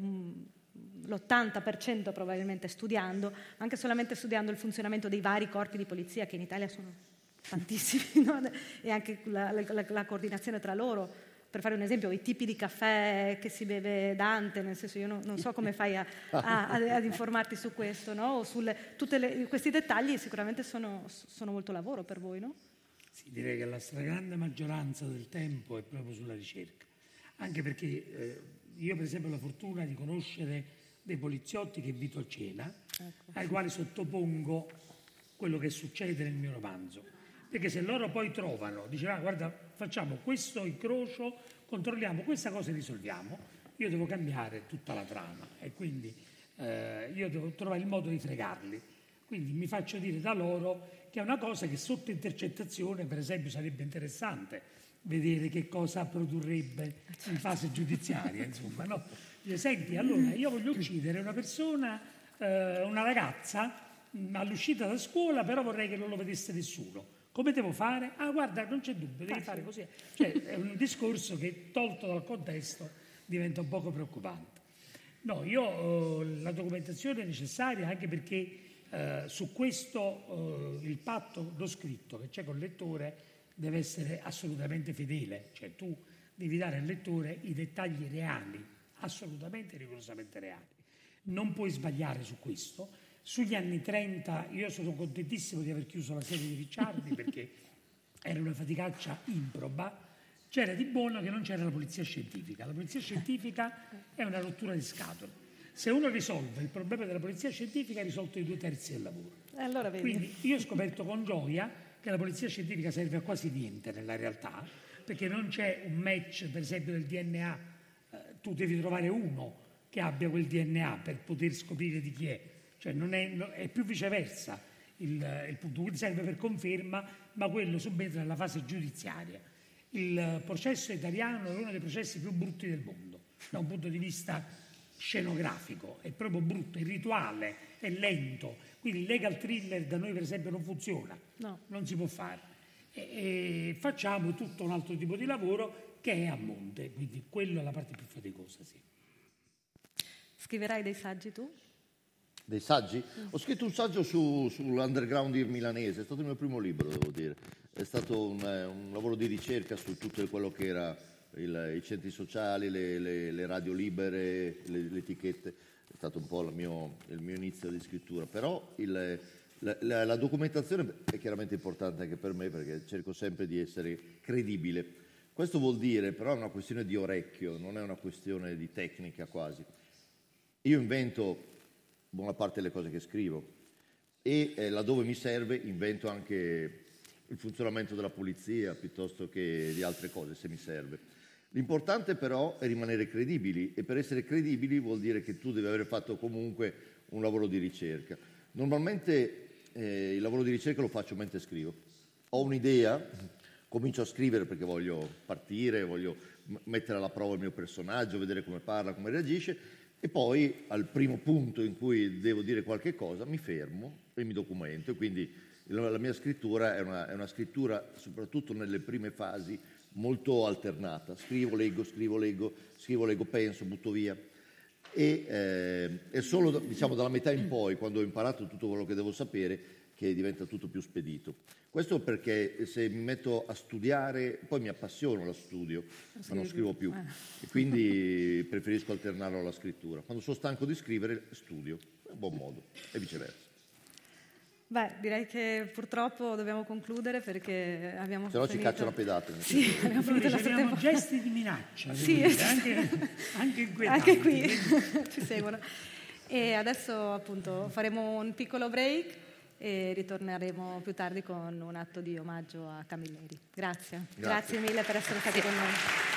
l'80% probabilmente studiando, anche solamente studiando il funzionamento dei vari corpi di polizia, che in Italia sono tantissimi, no? E anche la coordinazione tra loro. Per fare un esempio, i tipi di caffè che si beve Dante, nel senso, io non so come fai ad informarti su questo, no? O questi dettagli sicuramente sono molto lavoro per voi, no? Sì, direi che la stragrande maggioranza del tempo è proprio sulla ricerca, anche perché io per esempio ho la fortuna di conoscere dei poliziotti che invito a cena, ecco, ai quali sottopongo quello che succede nel mio romanzo. Perché se loro poi trovano, dicono guarda, facciamo questo incrocio, controlliamo questa cosa e risolviamo, io devo cambiare tutta la trama e quindi io devo trovare il modo di fregarli. Quindi mi faccio dire da loro che è una cosa che sotto intercettazione, per esempio, sarebbe interessante vedere che cosa produrrebbe in fase giudiziaria, insomma, no? Dice, senti, allora io voglio uccidere una persona, una ragazza all'uscita da scuola, però vorrei che non lo vedesse nessuno. Come devo fare? Ah, guarda, non c'è dubbio, devi fare così. Cioè, è un discorso che, tolto dal contesto, diventa un poco preoccupante. No, io ho la documentazione necessaria anche perché su questo il patto, lo scritto che c'è col lettore deve essere assolutamente fedele. Cioè, tu devi dare al lettore i dettagli reali, assolutamente rigorosamente reali. Non puoi sbagliare su questo. Sugli anni 30 io sono contentissimo di aver chiuso la serie di Ricciardi perché era una faticaccia improba. C'era di buono che non c'era la polizia scientifica. La polizia scientifica è una rottura di scatole. Se uno risolve il problema della polizia scientifica ha risolto i 2/3 del lavoro. Allora, vedi. Quindi io ho scoperto con gioia che la polizia scientifica serve a quasi niente nella realtà, perché non c'è un match, per esempio, del DNA. Tu devi trovare uno che abbia quel DNA per poter scoprire di chi è. Cioè è più viceversa il punto, quindi serve per conferma, ma quello subentra nella fase giudiziaria. Il processo italiano è uno dei processi più brutti del mondo, da un punto di vista scenografico, è proprio brutto, è rituale, è lento, quindi il legal thriller da noi per esempio non funziona, no, non si può fare. E facciamo tutto un altro tipo di lavoro che è a monte, quindi quello è la parte più faticosa, sì. Scriverai dei saggi tu? Dei saggi? Ho scritto un saggio sull'underground milanese, è stato il mio primo libro, devo dire. È stato un lavoro di ricerca su tutto quello che era i centri sociali, le radio libere, le etichette. È stato un po' il mio inizio di scrittura. Però la documentazione è chiaramente importante anche per me perché cerco sempre di essere credibile. Questo vuol dire, però è una questione di orecchio, non è una questione di tecnica quasi. Io invento buona parte delle cose che scrivo e laddove mi serve invento anche il funzionamento della polizia piuttosto che di altre cose se mi serve. L'importante però è rimanere credibili e per essere credibili vuol dire che tu devi aver fatto comunque un lavoro di ricerca. Normalmente il lavoro di ricerca lo faccio mentre scrivo. Ho un'idea, comincio a scrivere perché voglio partire, voglio mettere alla prova il mio personaggio, vedere come parla, come reagisce. E poi al primo punto in cui devo dire qualche cosa mi fermo e mi documento. Quindi la mia scrittura è una scrittura, soprattutto nelle prime fasi, molto alternata. Scrivo, leggo, penso, butto via. E è solo diciamo, dalla metà in poi, quando ho imparato tutto quello che devo sapere, che diventa tutto più spedito. Questo perché se mi metto a studiare, poi mi appassiono allo studio, ma non scrivo più. E quindi preferisco alternarlo alla scrittura. Quando sono stanco di scrivere, studio. È un buon modo. E viceversa. Beh, direi che purtroppo dobbiamo concludere perché abbiamo finito... Se no ci cacciano a pedate. Sì, abbiamo finito il nostro tempo. Gesti di minaccia. Sì, anche inquietanti. Anche qui ci seguono. E adesso appunto faremo un piccolo break e ritorneremo più tardi con un atto di omaggio a Camilleri. Grazie mille per essere stati con noi.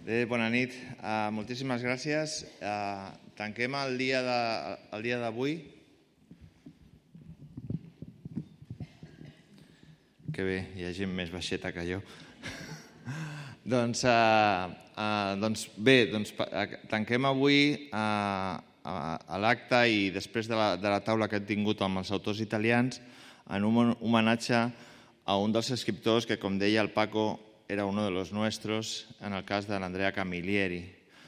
Bona nit. Moltíssimes gràcies. Tanquem el dia d'avui. Que bé, hi ha gent més baixeta que jo. Tanquem avui l'acte i després de la taula que hem tingut amb els autors italians en un homenatge a un dels escriptors que, com deia el Paco, era uno de los nuestros, en el cas de l'Andrea Camilleri.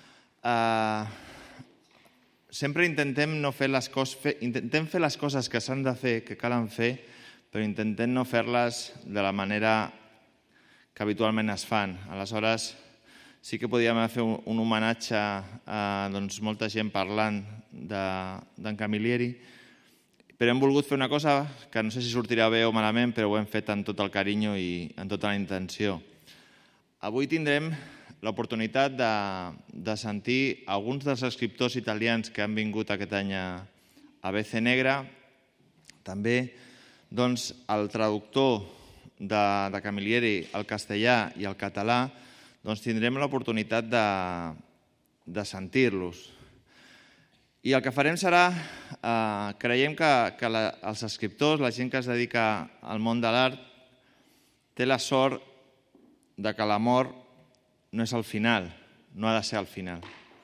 Sempre intentem fer les coses que s'han de fer, que calen fer, però intentem no fer-les de la manera que habitualment es fan. Aleshores, sí que podíem fer un homenatge a molta gent parlant d'en Camilleri, però hem volgut fer una cosa que no sé si sortirà bé o malament, però ho hem fet amb tot el carinyo i amb tota la intenció. Avui tindrem l'oportunitat de sentir alguns dels escriptors italians que han vingut aquest any a BC Negra, també el traductor de Camilleri al castellà i al català, tindrem l'oportunitat de sentir-los. I el que farem serà, creiem que els escriptors, la gent que es dedica al món de l'art, té la sort de que la mort no és el final, no ha de ser el final.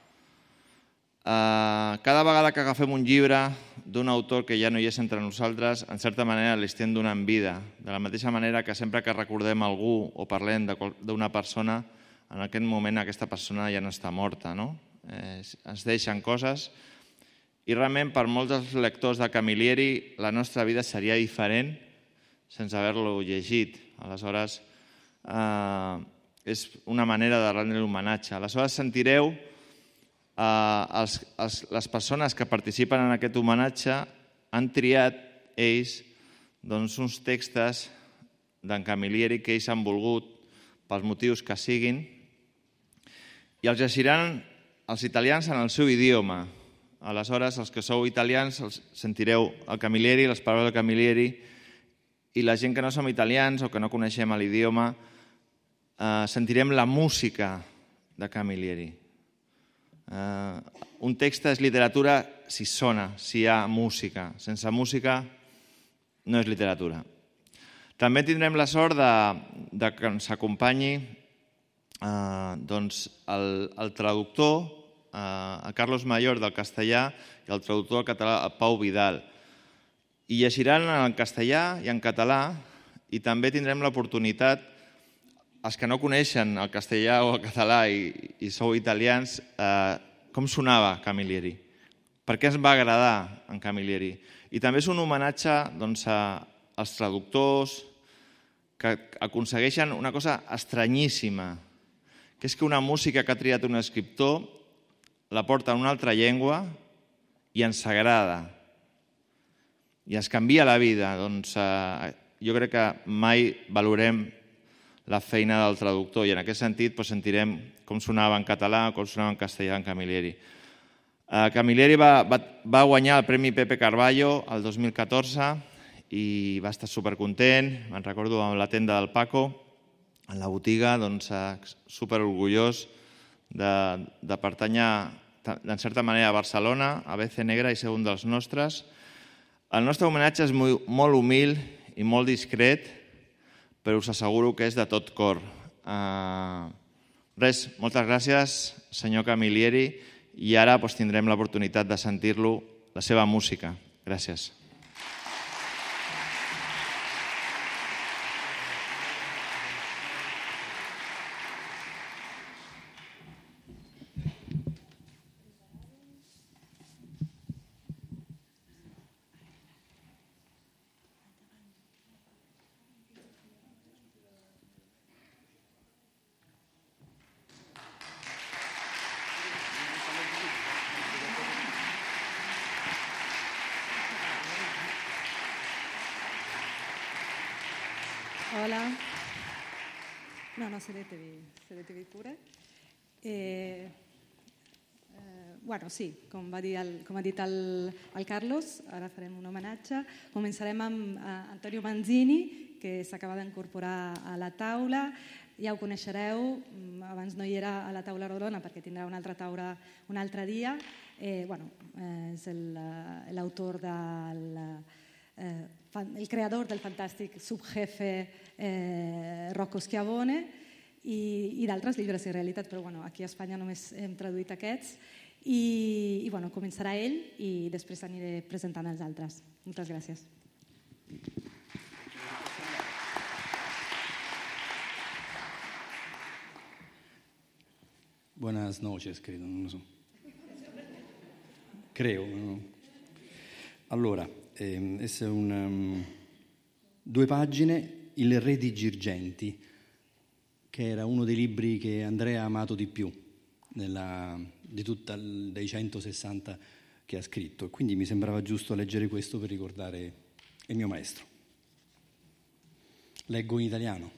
Cada vegada que agafem un llibre d'un autor que ja no hi és entre nosaltres, en certa manera li estem donant vida. De la mateixa manera que sempre que recordem algú o parlem d'una persona, en aquest moment aquesta persona ja no està morta, no? Es deixen coses i realment per molts dels lectors de Camilleri la nostra vida seria diferent sense haver-lo llegit. Aleshores, és una manera de rendre homenatge. Aleshores sentireu les persones que participen en aquest homenatge han triat ells uns textos d'en Camilleri que ells han volgut pels motius que siguin i els llegiran els italians en el seu idioma. Aleshores, els que sou italians sentireu el Camilleri, les paraules de Camilleri, i la gent que no som italians o que no coneixem l'idioma sentirem la música de Camilleri. Un text és literatura si sona, si hi ha música. Sense música no és literatura. També tindrem la sort que ens acompanyi el traductor, el Carlos Mayor del castellà i el traductor del català, el Pau Vidal. I llegiran en castellà i en català i també tindrem l'oportunitat, els que no coneixen el castellà o el català i sou italians, com sonava Camilleri, per què ens va agradar en Camilleri. I també és un homenatge als traductors que aconsegueixen una cosa estranyíssima, que és que una música que ha triat un escriptor la porta en una altra llengua i ens agrada i ens canvia la vida. Jo crec que mai valorem la feina del traductor i en aquest sentit sentirem com sonava en català o com sonava en castellà en Camilleri. Camilleri va guanyar el Premi Pepe Carballo el 2014 i va estar supercontent. Me'n recordo amb la tenda del Paco, en la botiga, superorgullós de pertànyer, en certa manera, a Barcelona, a BC Negra i ser un dels nostres. El nostre homenatge és molt humil i molt discret, però us asseguro que és de tot cor. Moltes gràcies, senyor Camilleri, i ara tindrem l'oportunitat de sentir-lo, la seva música. Gràcies. Hola. No, sedetevi pure. Sí, com ha dit el Carlos, ara farem un homenatge. Començarem amb Antonio Manzini, que s'acaba d'incorporar a la taula. Ja ho coneixereu, abans no hi era a la taula rodona perquè tindrà una altra taula un altre dia. És l'autor el creador del fantàstic Subjefe Rocco Schiavone i d'altres llibres en realitat, però aquí a Espanya només hem traduït aquests. I començarà ell i després aniré presentant els altres. Moltes gràcies. Buenas noches, credo, non lo so. Creo. No? Allora, sono 2 pagine, Il re di Girgenti, che era uno dei libri che Andrea ha amato di più dei 160 che ha scritto. Quindi mi sembrava giusto leggere questo per ricordare il mio maestro. Leggo in italiano.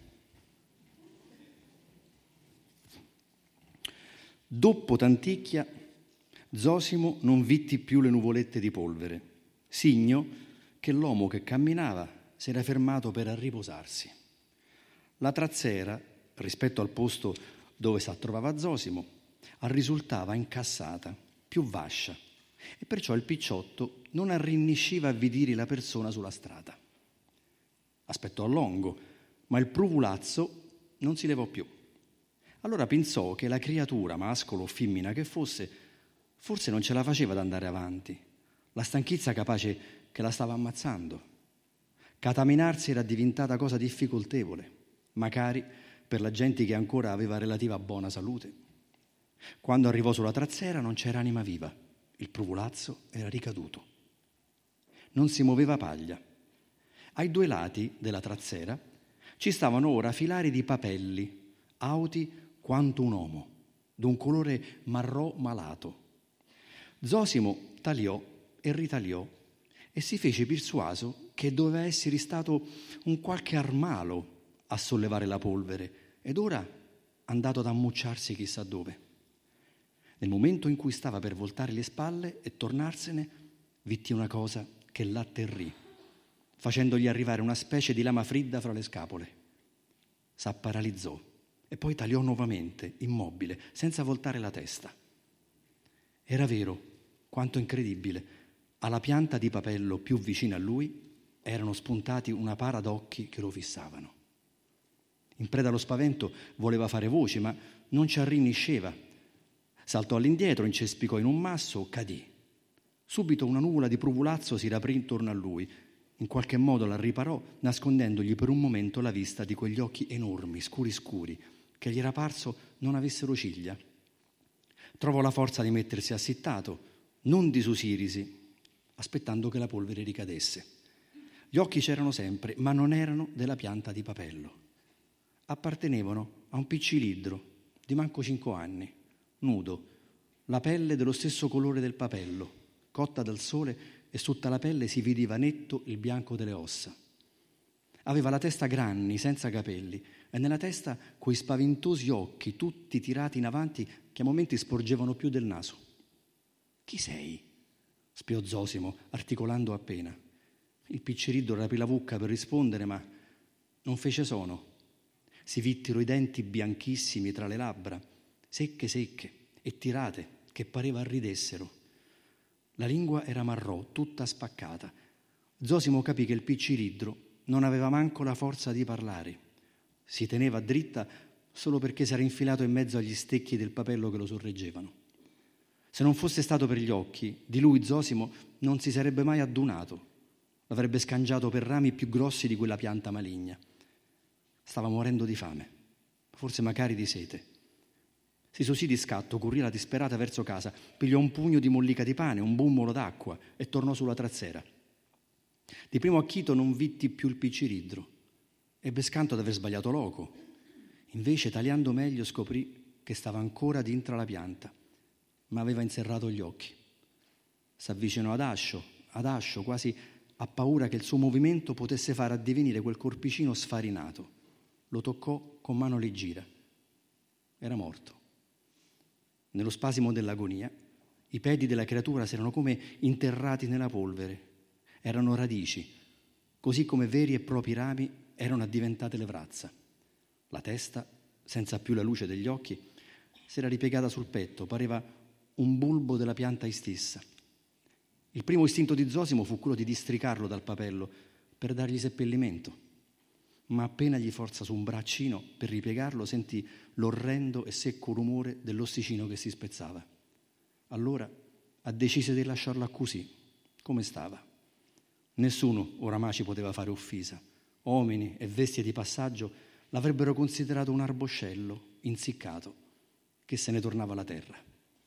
Dopo tanticchia, Zosimo non vitti più le nuvolette di polvere, segno che l'uomo che camminava si era fermato per riposarsi. La trazzera, rispetto al posto dove s'attrovava Zosimo, risultava incassata, più vascia, e perciò il picciotto non arrinnisciva a vedere la persona sulla strada. Aspettò a lungo, ma il pruvulazzo non si levò più. Allora pensò che la creatura, mascolo o femmina che fosse, forse non ce la faceva ad andare avanti, la stanchezza capace che la stava ammazzando. Cataminarsi era diventata cosa difficoltevole, magari per la gente che ancora aveva relativa buona salute. Quando arrivò sulla trazzera non c'era anima viva, il pruvulazzo era ricaduto. Non si muoveva paglia. Ai 2 lati della trazzera ci stavano ora filari di papelli, auti quanto un uomo, d'un colore marrò malato. Zosimo tagliò e ritagliò e si fece persuaso che doveva essere stato un qualche armalo a sollevare la polvere ed ora andato ad ammucciarsi chissà dove. Nel momento in cui stava per voltare le spalle e tornarsene, vitti una cosa che l'atterrì, facendogli arrivare una specie di lama fredda fra le scapole. S'apparalizzò e poi tagliò nuovamente, immobile, senza voltare la testa. Era vero, quanto incredibile, alla pianta di papello più vicina a lui erano spuntati una para d'occhi che lo fissavano. In preda allo spavento voleva fare voce, ma non ci arrinnisceva. Saltò all'indietro, incespicò in un masso, cadì. Subito una nuvola di pruvulazzo si raprì intorno a lui. In qualche modo la riparò, nascondendogli per un momento la vista di quegli occhi enormi, scuri scuri, che gli era parso non avessero ciglia. Trovò la forza di mettersi assittato, non disusirisi, aspettando che la polvere ricadesse. Gli occhi c'erano sempre, ma non erano della pianta di papello. Appartenevano a un piccilindro di manco 5 anni, nudo, la pelle dello stesso colore del papello, cotta dal sole, e sotto la pelle si vedeva netto il bianco delle ossa. Aveva la testa granni, senza capelli, e nella testa quei spaventosi occhi, tutti tirati in avanti, che a momenti sporgevano più del naso. «Chi sei?» spiò Zosimo, articolando appena. Il picciriddo aprì la bocca per rispondere, ma non fece suono. Si vittero i denti bianchissimi tra le labbra, secche e tirate, che pareva ridessero. La lingua era marrò, tutta spaccata. Zosimo capì che il picciridro non aveva manco la forza di parlare. Si teneva dritta solo perché si era infilato in mezzo agli stecchi del papello che lo sorreggevano. Se non fosse stato per gli occhi, di lui Zosimo non si sarebbe mai addunato. L'avrebbe scangiato per rami più grossi di quella pianta maligna. Stava morendo di fame, forse magari di sete. Si sosì di scatto, corrì la disperata verso casa, pigliò un pugno di mollica di pane, un bummolo d'acqua e tornò sulla trazzera. Di primo acchito non vitti più il picciridro. Ebbe scanto ad aver sbagliato loco. Invece, tagliando meglio, scoprì che stava ancora dentro la pianta, ma aveva inserrato gli occhi. S'avvicinò ad Ascio, quasi a paura che il suo movimento potesse far addivenire quel corpicino sfarinato. Lo toccò con mano leggera. Era morto. Nello spasimo dell'agonia, i piedi della creatura si erano come interrati nella polvere. Erano radici, così come veri e propri rami erano addiventate levrazza. La testa, senza più la luce degli occhi, si era ripiegata sul petto, pareva un bulbo della pianta istessa. Il primo istinto di Zosimo fu quello di districarlo dal papello per dargli seppellimento, ma appena gli forza su un braccino per ripiegarlo sentì l'orrendo e secco rumore dell'ossicino che si spezzava. Allora decise di lasciarla così, come stava. Nessuno oramai ci poteva fare offesa. Uomini e bestie di passaggio l'avrebbero considerato un arboscello insiccato che se ne tornava alla terra.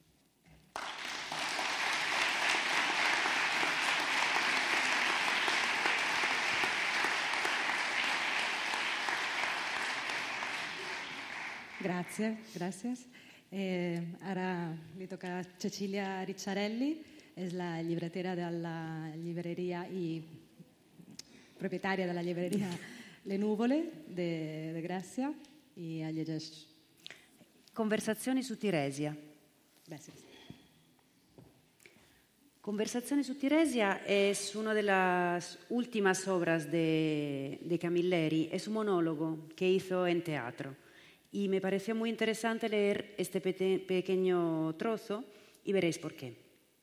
Gracias. Ahora le toca a Cecilia Ricciarelli, es la libretera della libreria y propietaria della libreria Le Nuvole de Grazia y a llegeix. Conversazioni su Tiresia. Gracias. Conversaciones su Tiresia es una de las últimas obras de Camilleri, es un monólogo que hizo en teatro. Y me pareció muy interesante leer este pequeño trozo y veréis por qué.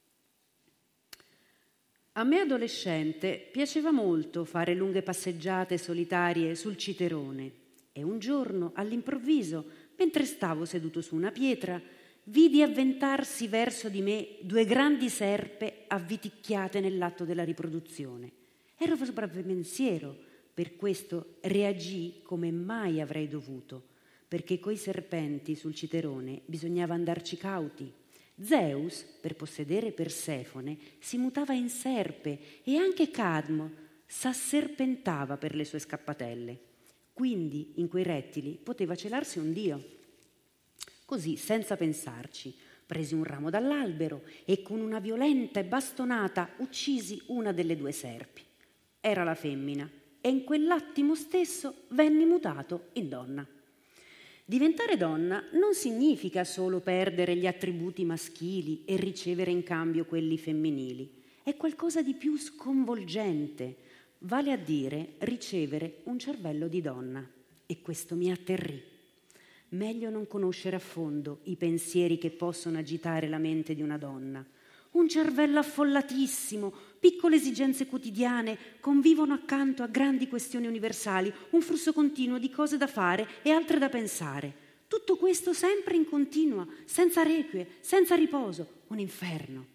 A me adolescente piaceva molto fare lunghe passeggiate solitarie sul Citerone e un giorno, all'improvviso, mentre stavo seduto su una pietra, vidi avventarsi verso di me 2 grandi serpe avviticchiate nell'atto della riproduzione. Ero sopravvenziero, per questo reagì come mai avrei dovuto, perché coi serpenti sul Citerone bisognava andarci cauti. Zeus, per possedere Persefone, si mutava in serpe e anche Cadmo s'asserpentava per le sue scappatelle. Quindi in quei rettili poteva celarsi un dio. Così, senza pensarci, presi un ramo dall'albero e con una violenta bastonata uccisi una delle 2 serpi. Era la femmina e in quell'attimo stesso venni mutato in donna. Diventare donna non significa solo perdere gli attributi maschili e ricevere in cambio quelli femminili. È qualcosa di più sconvolgente, vale a dire ricevere un cervello di donna. E questo mi atterrì. Meglio non conoscere a fondo i pensieri che possono agitare la mente di una donna. Un cervello affollatissimo, piccole esigenze quotidiane convivono accanto a grandi questioni universali, un flusso continuo di cose da fare e altre da pensare. Tutto questo sempre in continua, senza requie, senza riposo, un inferno.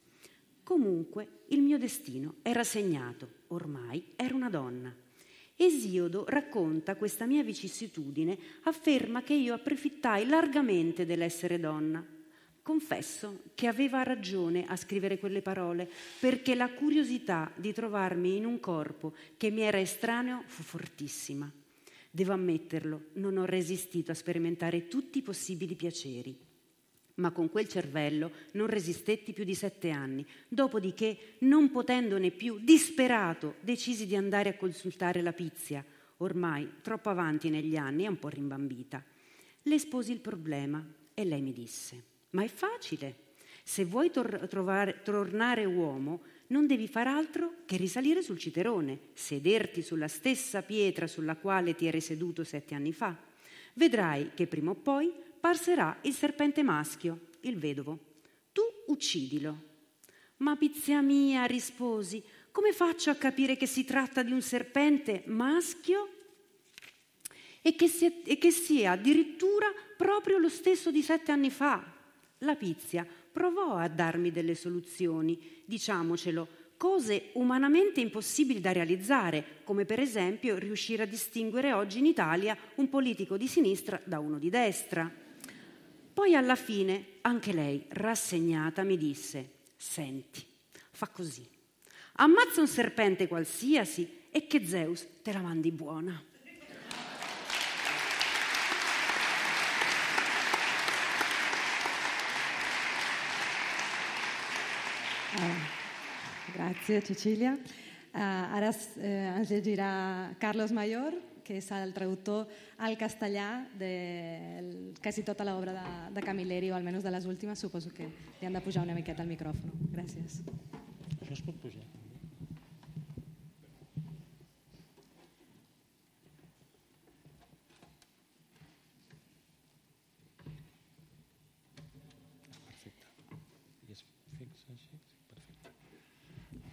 Comunque il mio destino era segnato, ormai ero una donna. Esiodo racconta questa mia vicissitudine, afferma che io approfittai largamente dell'essere donna. Confesso che aveva ragione a scrivere quelle parole, perché la curiosità di trovarmi in un corpo che mi era estraneo fu fortissima. Devo ammetterlo, non ho resistito a sperimentare tutti i possibili piaceri. Ma con quel cervello non resistetti più di 7 anni. Dopodiché, non potendone più, disperato, decisi di andare a consultare la Pizia, ormai troppo avanti negli anni e un po' rimbambita. Le esposi il problema e lei mi disse: ma è facile, se vuoi tornare uomo non devi far altro che risalire sul Citerone, sederti sulla stessa pietra sulla quale ti eri seduto 7 anni fa. Vedrai che prima o poi passerà il serpente maschio, il vedovo. Tu uccidilo. Ma Pizia mia, risposi, come faccio a capire che si tratta di un serpente maschio e che sia addirittura proprio lo stesso di 7 anni fa? La Pizia provò a darmi delle soluzioni, diciamocelo, cose umanamente impossibili da realizzare, come per esempio riuscire a distinguere oggi in Italia un politico di sinistra da uno di destra. Poi alla fine anche lei, rassegnata, mi disse: senti, fa così, ammazza un serpente qualsiasi e che Zeus te la mandi buona. Grazie Cecilia. Ara ens llegirà Carlos Mayor, que és el traductor al castellà de quasi tota l'obra de Camilleri, o almenys de les últimes. Suposo que li han de pujar una miqueta al micròfon. Gràcies. Això es pot pujar.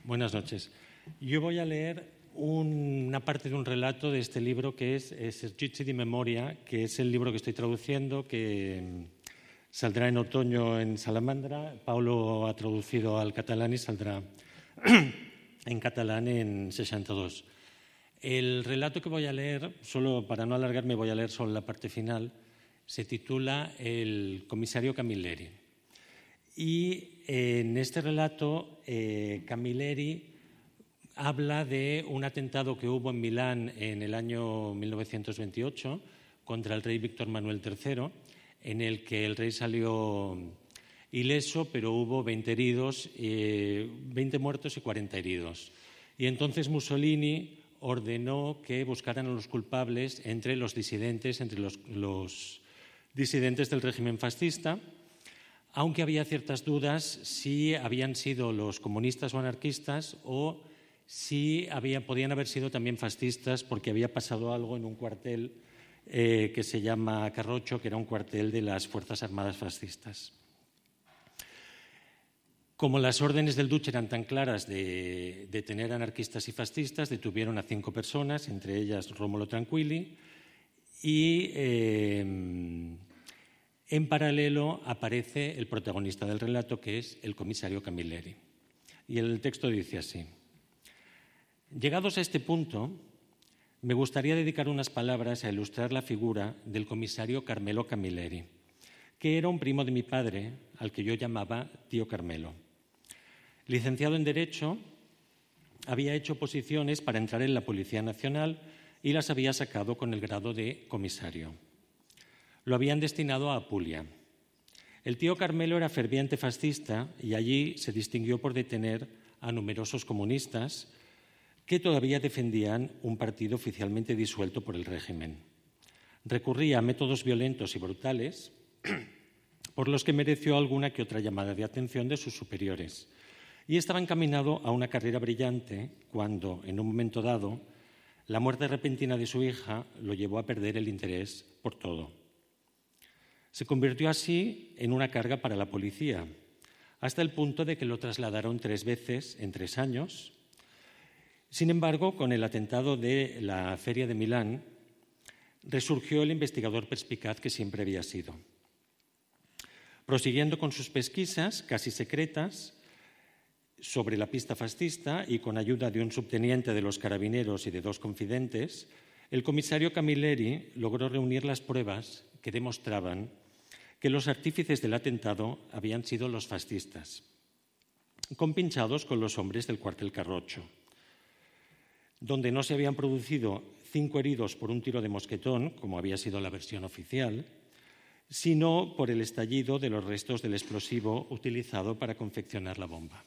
Buenas noches. Yo voy a leer una parte de un relato de este libro que es Esercizi di Memoria, que es el libro que estoy traduciendo, que saldrá en otoño en Salamandra. Paulo ha traducido al catalán y saldrá en catalán en 62. El relato que voy a leer, solo para no alargarme, voy a leer solo la parte final, se titula El comisario Camilleri. Y en este relato, Camilleri habla de un atentado que hubo en Milán en el año 1928 contra el rey Víctor Manuel III, en el que el rey salió ileso, pero hubo 20 heridos, 20 muertos y 40 heridos. Y entonces Mussolini ordenó que buscaran a los culpables entre los disidentes, los disidentes del régimen fascista, aunque había ciertas dudas si habían sido los comunistas o anarquistas o si podían haber sido también fascistas, porque había pasado algo en un cuartel que se llama Carroccio, que era un cuartel de las Fuerzas Armadas fascistas. Como las órdenes del Duce eran tan claras de detener anarquistas y fascistas, detuvieron a 5 personas, entre ellas Rómulo Tranquilli, y en paralelo aparece el protagonista del relato, que es el comisario Camilleri. Y el texto dice así: llegados a este punto, me gustaría dedicar unas palabras a ilustrar la figura del comisario Carmelo Camilleri, que era un primo de mi padre, al que yo llamaba tío Carmelo. Licenciado en Derecho, había hecho oposiciones para entrar en la Policía Nacional y las había sacado con el grado de comisario. Lo habían destinado a Apulia. El tío Carmelo era ferviente fascista y allí se distinguió por detener a numerosos comunistas que todavía defendían un partido oficialmente disuelto por el régimen. Recurría a métodos violentos y brutales por los que mereció alguna que otra llamada de atención de sus superiores. Y estaba encaminado a una carrera brillante cuando, en un momento dado, la muerte repentina de su hija lo llevó a perder el interés por todo. Se convirtió así en una carga para la policía, hasta el punto de que lo trasladaron 3 veces en 3 años. Sin embargo, con el atentado de la Feria de Milán, resurgió el investigador perspicaz que siempre había sido. Prosiguiendo con sus pesquisas, casi secretas, sobre la pista fascista y con ayuda de un subteniente de los carabineros y de 2 confidentes, el comisario Camilleri logró reunir las pruebas que demostraban que los artífices del atentado habían sido los fascistas, compinchados con los hombres del cuartel Carroccio, donde no se habían producido 5 heridos por un tiro de mosquetón, como había sido la versión oficial, sino por el estallido de los restos del explosivo utilizado para confeccionar la bomba.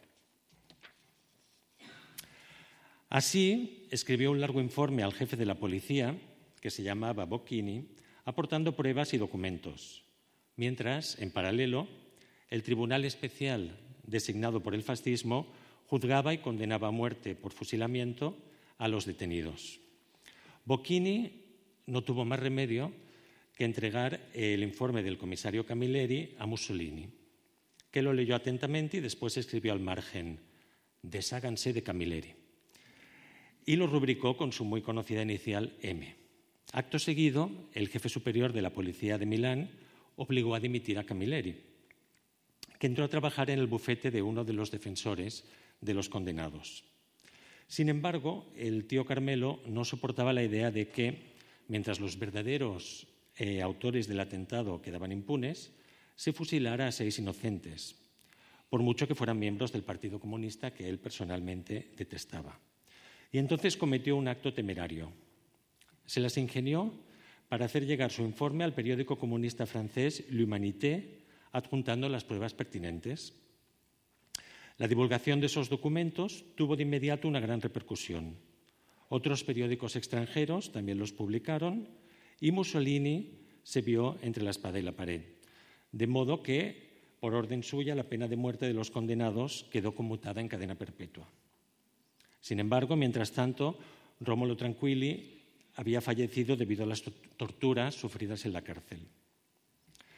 Así, escribió un largo informe al jefe de la policía, que se llamaba Bocchini, aportando pruebas y documentos, mientras, en paralelo, el Tribunal Especial designado por el fascismo juzgaba y condenaba a muerte por fusilamiento a los detenidos. Bocchini no tuvo más remedio que entregar el informe del comisario Camilleri a Mussolini, que lo leyó atentamente y después escribió al margen: «Desháganse de Camilleri», y lo rubricó con su muy conocida inicial M. Acto seguido, el jefe superior de la policía de Milán obligó a dimitir a Camilleri, que entró a trabajar en el bufete de uno de los defensores de los condenados. Sin embargo, el tío Carmelo no soportaba la idea de que, mientras los verdaderos autores del atentado quedaban impunes, se fusilara a 6 inocentes, por mucho que fueran miembros del Partido Comunista que él personalmente detestaba. Y entonces cometió un acto temerario. Se las ingenió para hacer llegar su informe al periódico comunista francés L'Humanité, adjuntando las pruebas pertinentes. La divulgación de esos documentos tuvo de inmediato una gran repercusión. Otros periódicos extranjeros también los publicaron y Mussolini se vio entre la espada y la pared. De modo que, por orden suya, la pena de muerte de los condenados quedó conmutada en cadena perpetua. Sin embargo, mientras tanto, Rómulo Tranquilli había fallecido debido a las torturas sufridas en la cárcel.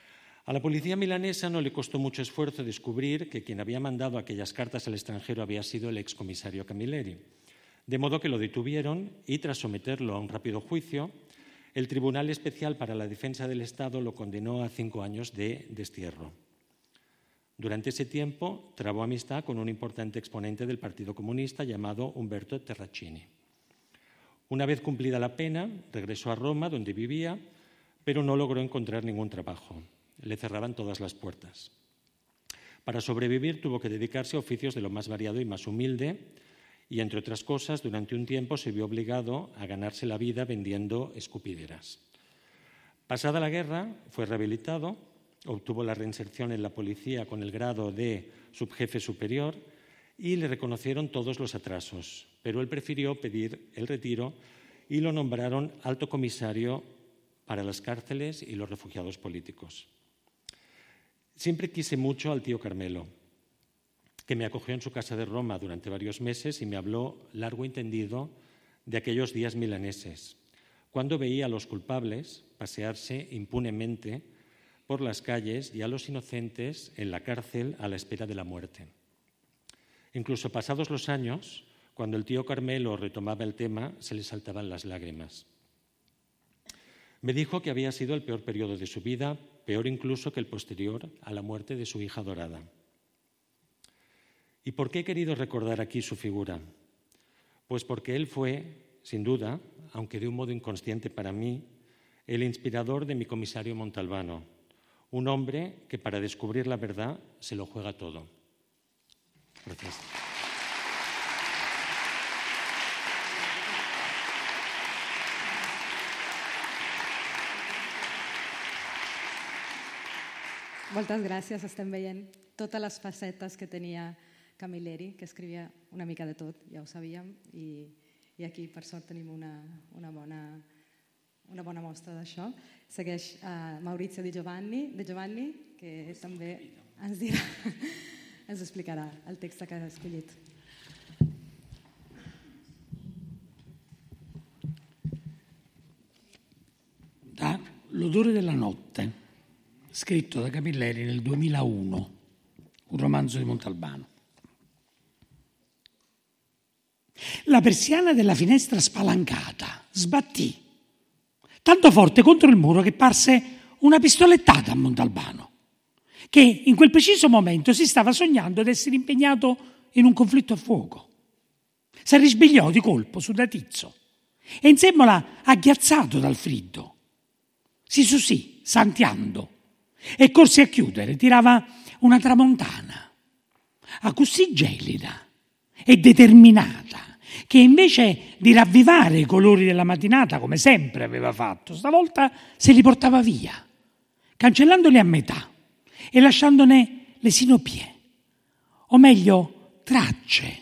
A la policía milanesa no le costó mucho esfuerzo descubrir que quien había mandado aquellas cartas al extranjero había sido el excomisario Camilleri, de modo que lo detuvieron y, tras someterlo a un rápido juicio, el Tribunal Especial para la Defensa del Estado lo condenó a 5 años de destierro. Durante ese tiempo trabó amistad con un importante exponente del Partido Comunista llamado Umberto Terracini. Una vez cumplida la pena, regresó a Roma, donde vivía, pero no logró encontrar ningún trabajo. Le cerraban todas las puertas. Para sobrevivir tuvo que dedicarse a oficios de lo más variado y más humilde y, entre otras cosas, durante un tiempo se vio obligado a ganarse la vida vendiendo escupideras. Pasada la guerra, fue rehabilitado, obtuvo la reinserción en la policía con el grado de subjefe superior y le reconocieron todos los atrasos, pero él prefirió pedir el retiro y lo nombraron alto comisario para las cárceles y los refugiados políticos. Siempre quise mucho al tío Carmelo, que me acogió en su casa de Roma durante varios meses y me habló largo y tendido de aquellos días milaneses, cuando veía a los culpables pasearse impunemente por las calles y a los inocentes en la cárcel a la espera de la muerte. Incluso pasados los años, cuando el tío Carmelo retomaba el tema, se le saltaban las lágrimas. Me dijo que había sido el peor periodo de su vida, peor incluso que el posterior a la muerte de su hija adorada. ¿Y por qué he querido recordar aquí su figura? Pues porque él fue, sin duda, aunque de un modo inconsciente para mí, el inspirador de mi comisario Montalbano, un hombre que para descubrir la verdad se lo juega todo. Gracias. Moltes gràcies. Estem veient totes les facetes que tenia Camilleri, que escrivia una mica de tot, ja ho sabíem, i aquí, per sort, tenim una bona mostra d'això. Segueix Maurizio Di Giovanni, que també ens dirà, ens explicarà el text que ha escollit. Da L'odore della notte, scritto da Camilleri nel 2001, un romanzo di Montalbano. La persiana della finestra spalancata sbattì, tanto forte contro il muro che parse una pistolettata a Montalbano, che in quel preciso momento si stava sognando di essere impegnato in un conflitto a fuoco. Si risvegliò di colpo su da Tizzo e in semmola agghiazzato dal freddo. Si susì, santiando, e corse a chiudere. Tirava una tramontana, a così gelida e determinata, che invece di ravvivare i colori della mattinata, come sempre aveva fatto, stavolta se li portava via, cancellandoli a metà e lasciandone le sinopie, o meglio tracce,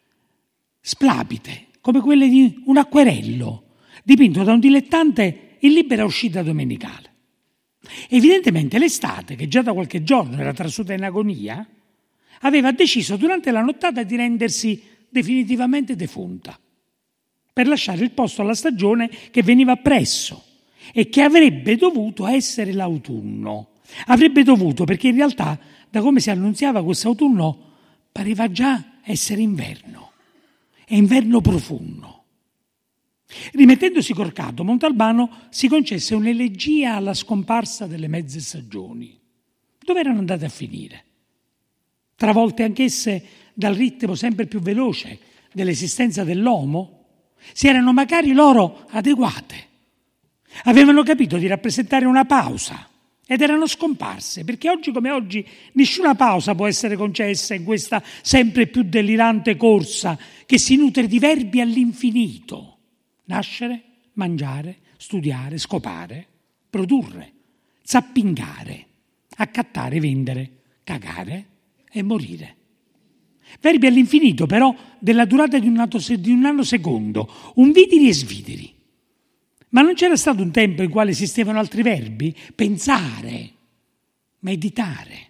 splapite, come quelle di un acquerello dipinto da un dilettante in libera uscita domenicale. Evidentemente l'estate, che già da qualche giorno era trasuta in agonia, aveva deciso durante la nottata di rendersi definitivamente defunta, per lasciare il posto alla stagione che veniva appresso e che avrebbe dovuto essere l'autunno. Avrebbe dovuto, perché in realtà, da come si annunziava quest'autunno, pareva già essere inverno, e inverno profondo. Rimettendosi corcato, Montalbano si concesse un'elegia alla scomparsa delle mezze stagioni. Dove erano andate a finire? Travolte anch'esse dal ritmo sempre più veloce dell'esistenza dell'uomo, si erano magari loro adeguate. Avevano capito di rappresentare una pausa ed erano scomparse, perché oggi come oggi nessuna pausa può essere concessa in questa sempre più delirante corsa che si nutre di verbi all'infinito. Nascere, mangiare, studiare, scopare, produrre, zappingare, accattare, vendere, cagare e morire. Verbi all'infinito, però, della durata di un nanosecondo, un vidiri e svidiri. Ma non c'era stato un tempo in quale esistevano altri verbi? Pensare, meditare,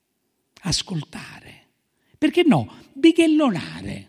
ascoltare. Perché no? Bighellonare,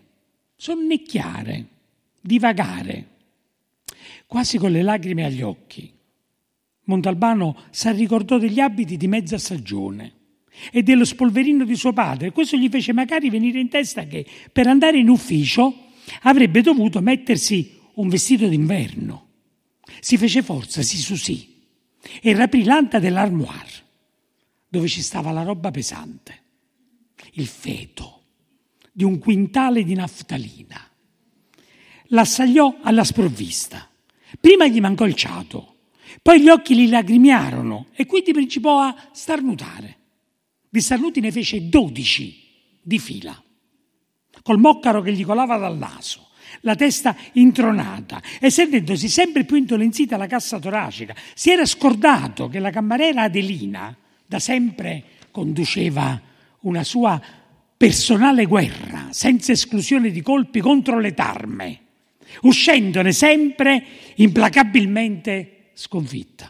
sonnecchiare, divagare. Quasi con le lacrime agli occhi, Montalbano si ricordò degli abiti di mezza stagione e dello spolverino di suo padre. Questo gli fece magari venire in testa che per andare in ufficio avrebbe dovuto mettersi un vestito d'inverno. Si fece forza, si susì e raprì l'anta dell'armoire dove ci stava la roba pesante, il feto di un quintale di naftalina. L'assagliò alla sprovvista. Prima gli mancò il ciato, poi gli occhi gli lagrimiarono e quindi principiò a starnutare. Di starnuti ne fece 12 di fila, col moccaro che gli colava dal naso, la testa intronata e sentendosi sempre più intolenzita la cassa toracica. Si era scordato che la cameriera Adelina da sempre conduceva una sua personale guerra, senza esclusione di colpi, contro le tarme, uscendone sempre implacabilmente sconfitta.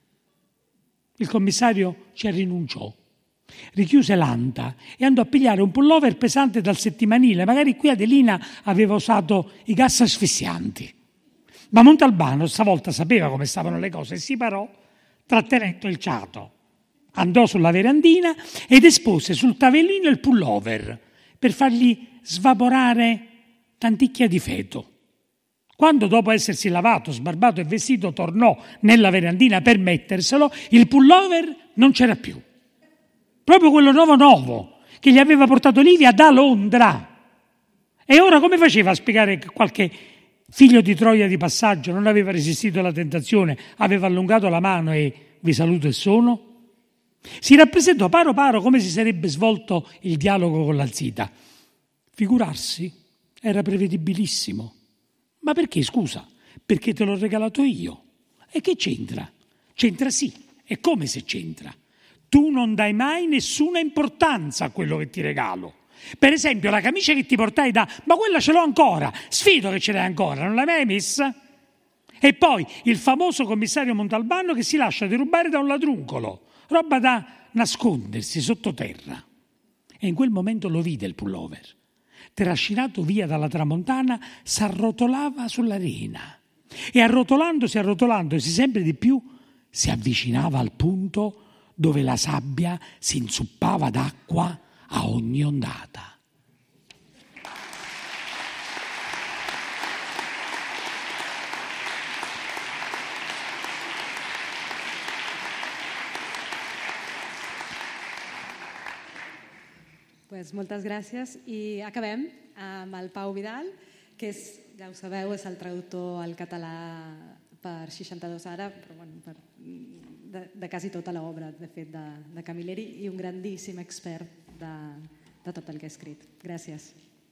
Il commissario ci rinunciò, richiuse l'anta e andò a pigliare un pullover pesante dal settimanile. Magari qui Adelina aveva usato i gas asfissianti. Ma Montalbano stavolta sapeva come stavano le cose e si parò, trattenendo il ciato. Andò sulla verandina ed espose sul tavellino il pullover per fargli svaporare tanticchia di feto. Quando, dopo essersi lavato, sbarbato e vestito, tornò nella verandina per metterselo, il pullover non c'era più. Proprio quello nuovo che gli aveva portato Livia da Londra. E ora come faceva a spiegare che qualche figlio di Troia di passaggio non aveva resistito alla tentazione, aveva allungato la mano e vi saluto e sono? Si rappresentò paro paro come si sarebbe svolto il dialogo con l'Alzita. Figurarsi era prevedibilissimo. Ma perché, scusa? Perché te l'ho regalato io. E che c'entra? C'entra sì. E come se c'entra? Tu non dai mai nessuna importanza a quello che ti regalo. Per esempio la camicia che ti portai ma quella ce l'ho ancora. Sfido che ce l'hai ancora, non l'hai mai messa? E poi il famoso commissario Montalbano che si lascia derubare da un ladruncolo. Roba da nascondersi sottoterra. E in quel momento lo vide il pullover. Trascinato via dalla tramontana, s'arrotolava sull'arena. E arrotolandosi sempre di più, si avvicinava al punto dove la sabbia si inzuppava d'acqua a ogni ondata. Pues moltes gràcies i acabem amb el Pau Vidal, que és, ja ho sabeu, és el traductor al català per 62 ara, però bueno, de quasi tota l'obra, de fet, de Camilleri, i un grandíssim expert de tot el que ha escrit. Gràcies.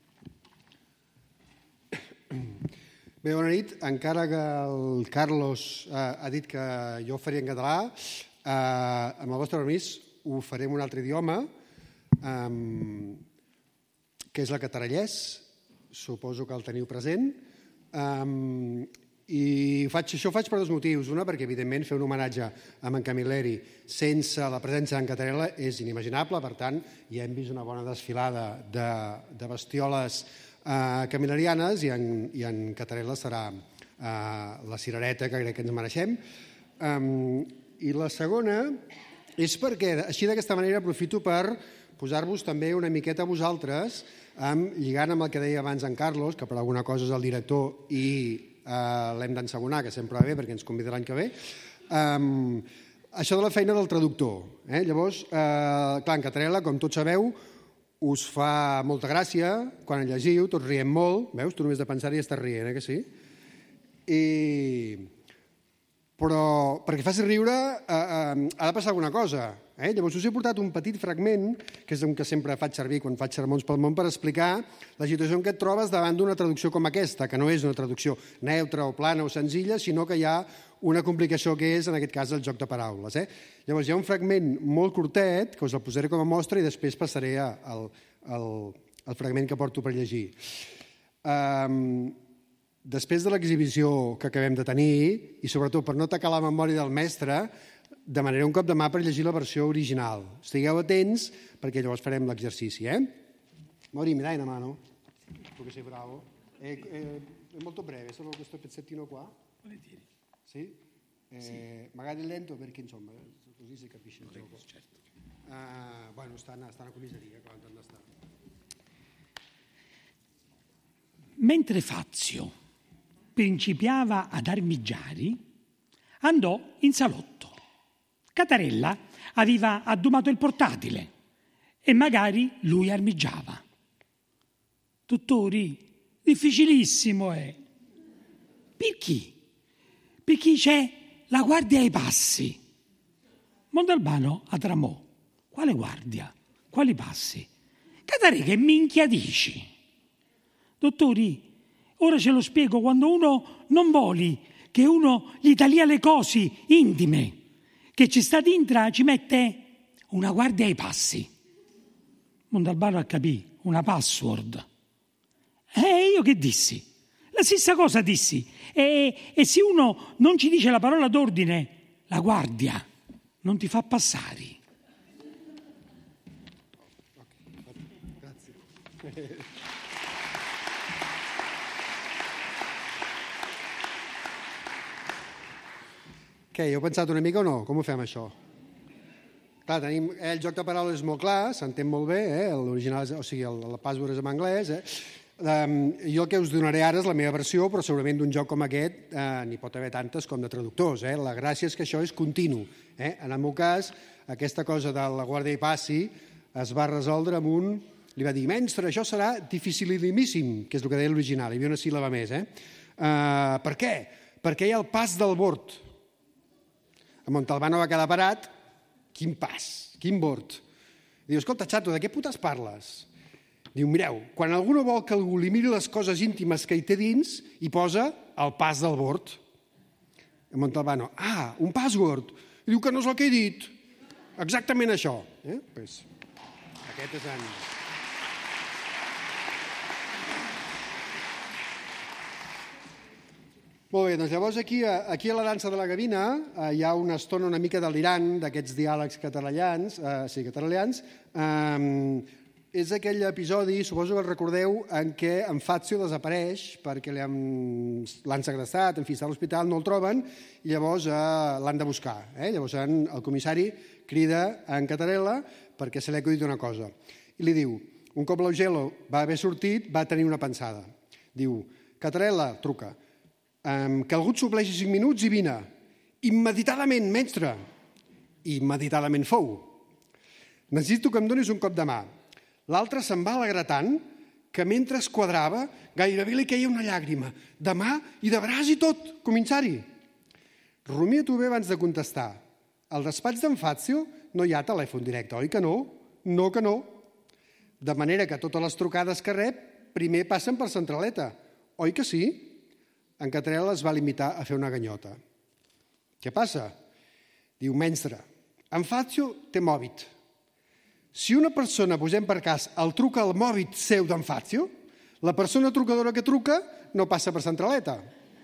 Bé, bona nit. Encara que el Carlos ha dit que jo ho faria en català, amb el vostre permís ho faré en un altre idioma, que és el catalallès, suposo que el teniu present, i això ho faig per dos motius. Una, perquè evidentment fer un homenatge a en Camilleri sense la presència d'en Catarella és inimaginable, per tant ja hem vist una bona desfilada de bestioles camilerianes i en Catarella serà la cirereta que crec que ens mereixem. I la segona és perquè així d'aquesta manera aprofito per posar-vos també una miqueta a vosaltres, lligant amb el que deia abans en Carlos, que per alguna cosa és el director i l'hem d'ensegonar, que sempre va bé perquè ens convida l'any que ve, això de la feina del traductor. Llavors, clar, en Catarella, com tots sabeu, us fa molta gràcia, quan el llegiu, tots riem molt, veus? Tu només de pensar-hi estàs rient, que sí? Però perquè faci riure ha de passar alguna cosa. Llavors us he portat un petit fragment, que és un que sempre faig servir quan faig sermons pel món, per explicar la situació en què et trobes davant d'una traducció com aquesta, que no és una traducció neutra o plana o senzilla, sinó que hi ha una complicació que és, en aquest cas, el joc de paraules. Llavors hi ha un fragment molt curtet, que us el posaré com a mostra i després passaré al fragment que porto per llegir. Després de l'exhibició que acabem de tenir, i sobretot per no tacar la memòria del mestre, demanaré un cop de mà per llegir la versió original. Estigueu atents perché llavors farem l'exercici. Mauri, mi dai una mano? Tu che sei bravo. È molto breve, solo questo pezzettino qua. Sì? Magari lento perché insomma così si capisce il gioco. Certo. Bueno, stanno a comisaria. Mentre Fazio principiava ad armiggiare, andò in salotto. Catarella aveva addomato il portatile e magari lui armiggiava. Dottori, difficilissimo è. Perché? Perché c'è la guardia ai passi. Montalbano atramò. Quale guardia? Quali passi? Catarella, che minchia dici? Dottori, ora ce lo spiego, quando uno non voli, che uno gli taglia le cose intime, che ci sta dentro, ci mette una guardia ai passi. Montalbano a capì, una password. Io che dissi? La stessa cosa dissi. E se uno non ci dice la parola d'ordine, la guardia non ti fa passare. Grazie. Ok, ho pensato una mica o no? Com ho fem això? Clar, el joc de paraules és molt clar, s'entén molt bé, l'original, o sigui, el password és en anglès. Jo el que us donaré ara és la meva versió, però segurament d'un joc com aquest n'hi pot haver tantes com de traductors. La gràcia és que això és continu. En el meu cas, aquesta cosa de la guàrdia i passi es va resoldre amb un... Li va dir, mestre, això serà dificilíssim, que és el que deia l'original, hi havia una síl·laba més. Per què? Perquè hi ha el pas del bord. A Montalbano va quedar parat. Quin pas, quin bord. Diu, escolta, xato, de què putes parles? Diu, mireu, quan algú no vol que algú li miri les coses íntimes que hi té dins, hi posa el pas del bord. A Montalbano, un password. I diu que no és el que he dit. Exactament això. Pues, aquest és en... Molt bé, doncs llavors aquí a la dansa de la gavina hi ha una estona una mica delirant d'aquests diàlegs catalans. És aquell episodi, suposo que el recordeu, en què en Fazio desapareix perquè l'han segrestat, en fi, està a l'hospital, no el troben, i llavors l'han de buscar. Llavors el comissari crida en Catarella perquè se li ha acudit una cosa. I li diu, un cop l'Augello va haver sortit, va tenir una pensada. Diu, Catarella, truca, que algú et supleixi 5 minuts i vine. Immeditadament, mestre. Immeditadament fou. Necessito que em donis un cop de mà. L'altre se'n va alegrar tant que mentre es quadrava gairebé li queia una llàgrima. De mà i de braç i tot, comissari. Rumia-t'ho bé abans de contestar. Al despatx d'en Fazio no hi ha telèfon directe, oi que no? No que no. De manera que totes les trucades que rep primer passen per centraleta, oi que sí? En Catarella es va limitar a fer una ganyota. Què passa? Diu, mestre, en Fazio té mòbit. Si una persona, posem per cas, el truca al mòbit seu d'en Fazio, la persona trucadora que truca no passa per centraleta.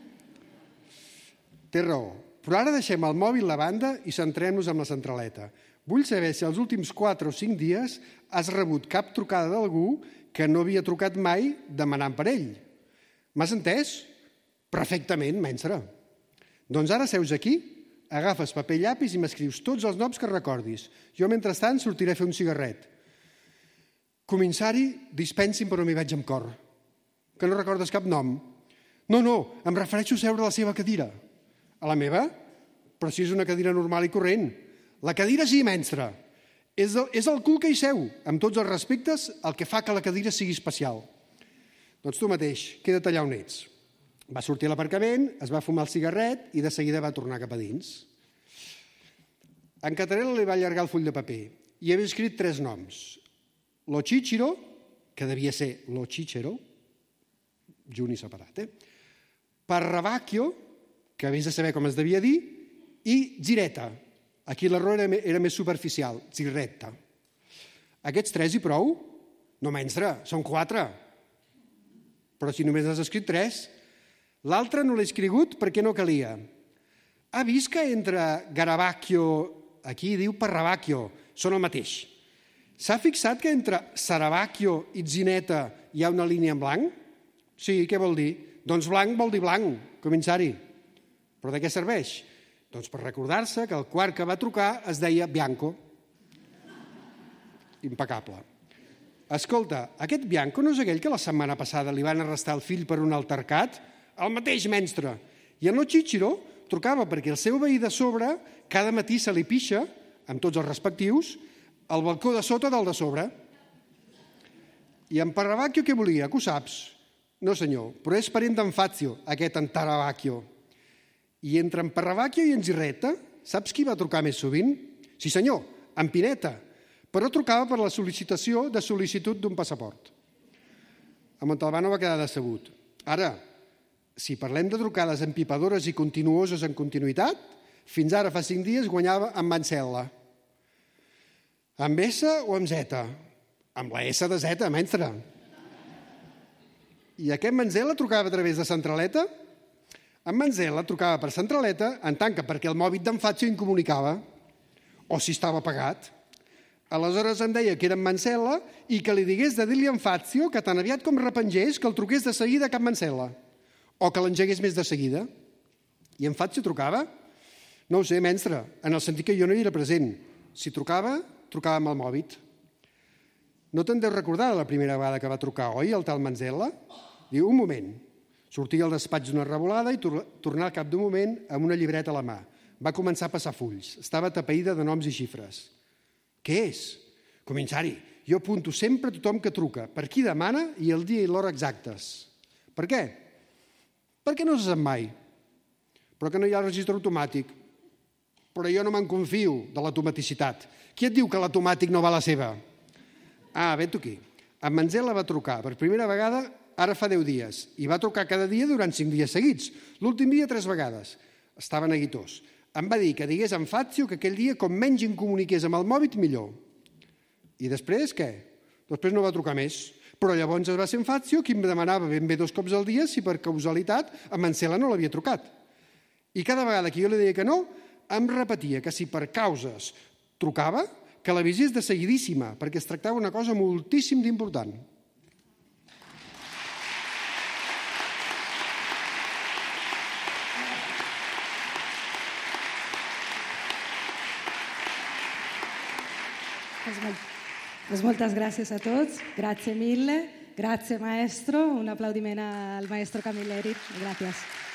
Té raó, però ara deixem el mòbil a banda i centrem-nos en la centraleta. Vull saber si els últims 4 o 5 dies has rebut cap trucada d'algú que no havia trucat mai demanant per ell. M'has entès? Perfectament, mestre. Doncs ara seus aquí, agafes paper i llapis i m'escrius tots els noms que recordis. Jo, mentrestant, sortiré a fer un cigarret. Comissari, dispensi'm, però m'hi veig amb cor. Que no recordes cap nom? No, em refereixo a seure a la seva cadira. A la meva? Però si és una cadira normal i corrent. La cadira sí, mestre. És el cul que hi seu. Amb tots els respectes, el que fa que la cadira sigui especial. Doncs tu mateix, queda't allà on ets. Va sortir a l'aparcament, es va fumar el cigarret i de seguida va tornar cap a dins. En Catarella li va allargar el full de paper. Hi havia escrit 3 noms. Lo Cicero, que devia ser Lo Cicero, junt i separat. Parravacchio, que vés a saber com es devia dir, i Giretta. Aquí l'error era més superficial, Giretta. Aquests 3 i prou? No, mestre, són 4. Però si només has escrit 3... L'altre no l'he escrigut perquè no calia. Ha vist que entre Garavacchio, aquí diu Parravacchio, són el mateix. S'ha fixat que entre Saravacchio i Zineta hi ha una línia en blanc? Sí, què vol dir? Doncs blanc vol dir blanc, comissari. Però de què serveix? Doncs per recordar-se que el quart que va trucar es deia Bianco. Impecable. Escolta, aquest Bianco no és aquell que la setmana passada li van arrestar el fill per un altercat? El mateix mestre. I el no Chichiro trucava perquè el seu veí de sobre cada matí se li pixa, amb tots els respectius, al balcó de sota del de sobre. I en Parravacchio què volia? Que ho saps? No senyor, però és parent d'en Fazio, aquest en Taravacchio. I entre en Parravacchio i en Girretta, saps qui va trucar més sovint? Sí senyor, en Pineta, però trucava per la sol·licitació de sol·licitud d'un passaport. A Montalbano va quedar decebut. Ara, si parlem de trucades empipadores i continuoses en continuïtat, fins ara fa 5 dies guanyava en Mancella. Amb S o amb Z? Amb la S de Z, mestre. I aquest Mancella trucava a través de Centraleta? En Mancella trucava per Centraleta en tant que perquè el mòbil d'en Fazio incomunicava, o si estava pagat. Aleshores em deia que era en Mancella i que li digués de dir-li a en Fazio que tan aviat com repengés que el truqués de seguida cap Mancella, o que l'engegués més de seguida. I en Fazio trucava? No ho sé, mestre, en el sentit que jo no hi era present. Si trucava, trucava amb el mòbil. No te'n deus recordar de la primera vegada que va trucar, oi, el tal Mancella? Diu, un moment. Sortia al despatx d'una revolada i tornar al cap d'un moment amb una llibreta a la mà. Va començar a passar fulls. Estava atapeïda de noms i xifres. Què és? Comissari, jo apunto sempre a tothom que truca, per qui demana i el dia i l'hora exactes. Per què? Perquè no se sap mai. Però que no hi ha registre automàtic. Però jo no me'n confio de l'automaticitat. Qui et diu que l'automàtic no va a la seva? Ah, vet-ho aquí. En Mancella va trucar per primera vegada ara fa 10 dies, i va trucar cada dia durant 5 dies seguits. L'últim dia 3 vegades. Estava neguitós. Em va dir que digués a en Fazio que aquell dia com menys em comuniqués amb el mòbil millor. I després què? Després no va trucar més. Però llavors va ser en Fazio qui em demanava ben bé 2 cops al dia si per causalitat en Mancella no l'havia trucat. I cada vegada que jo li deia que no, em repetia que si per causes trucava, que l'avisés de seguidíssima, perquè es tractava una cosa moltíssim d'important. Pues moltes gràcies a tots, grazie mille, grazie maestro, un aplaudiment al maestro Camilleri, gràcies.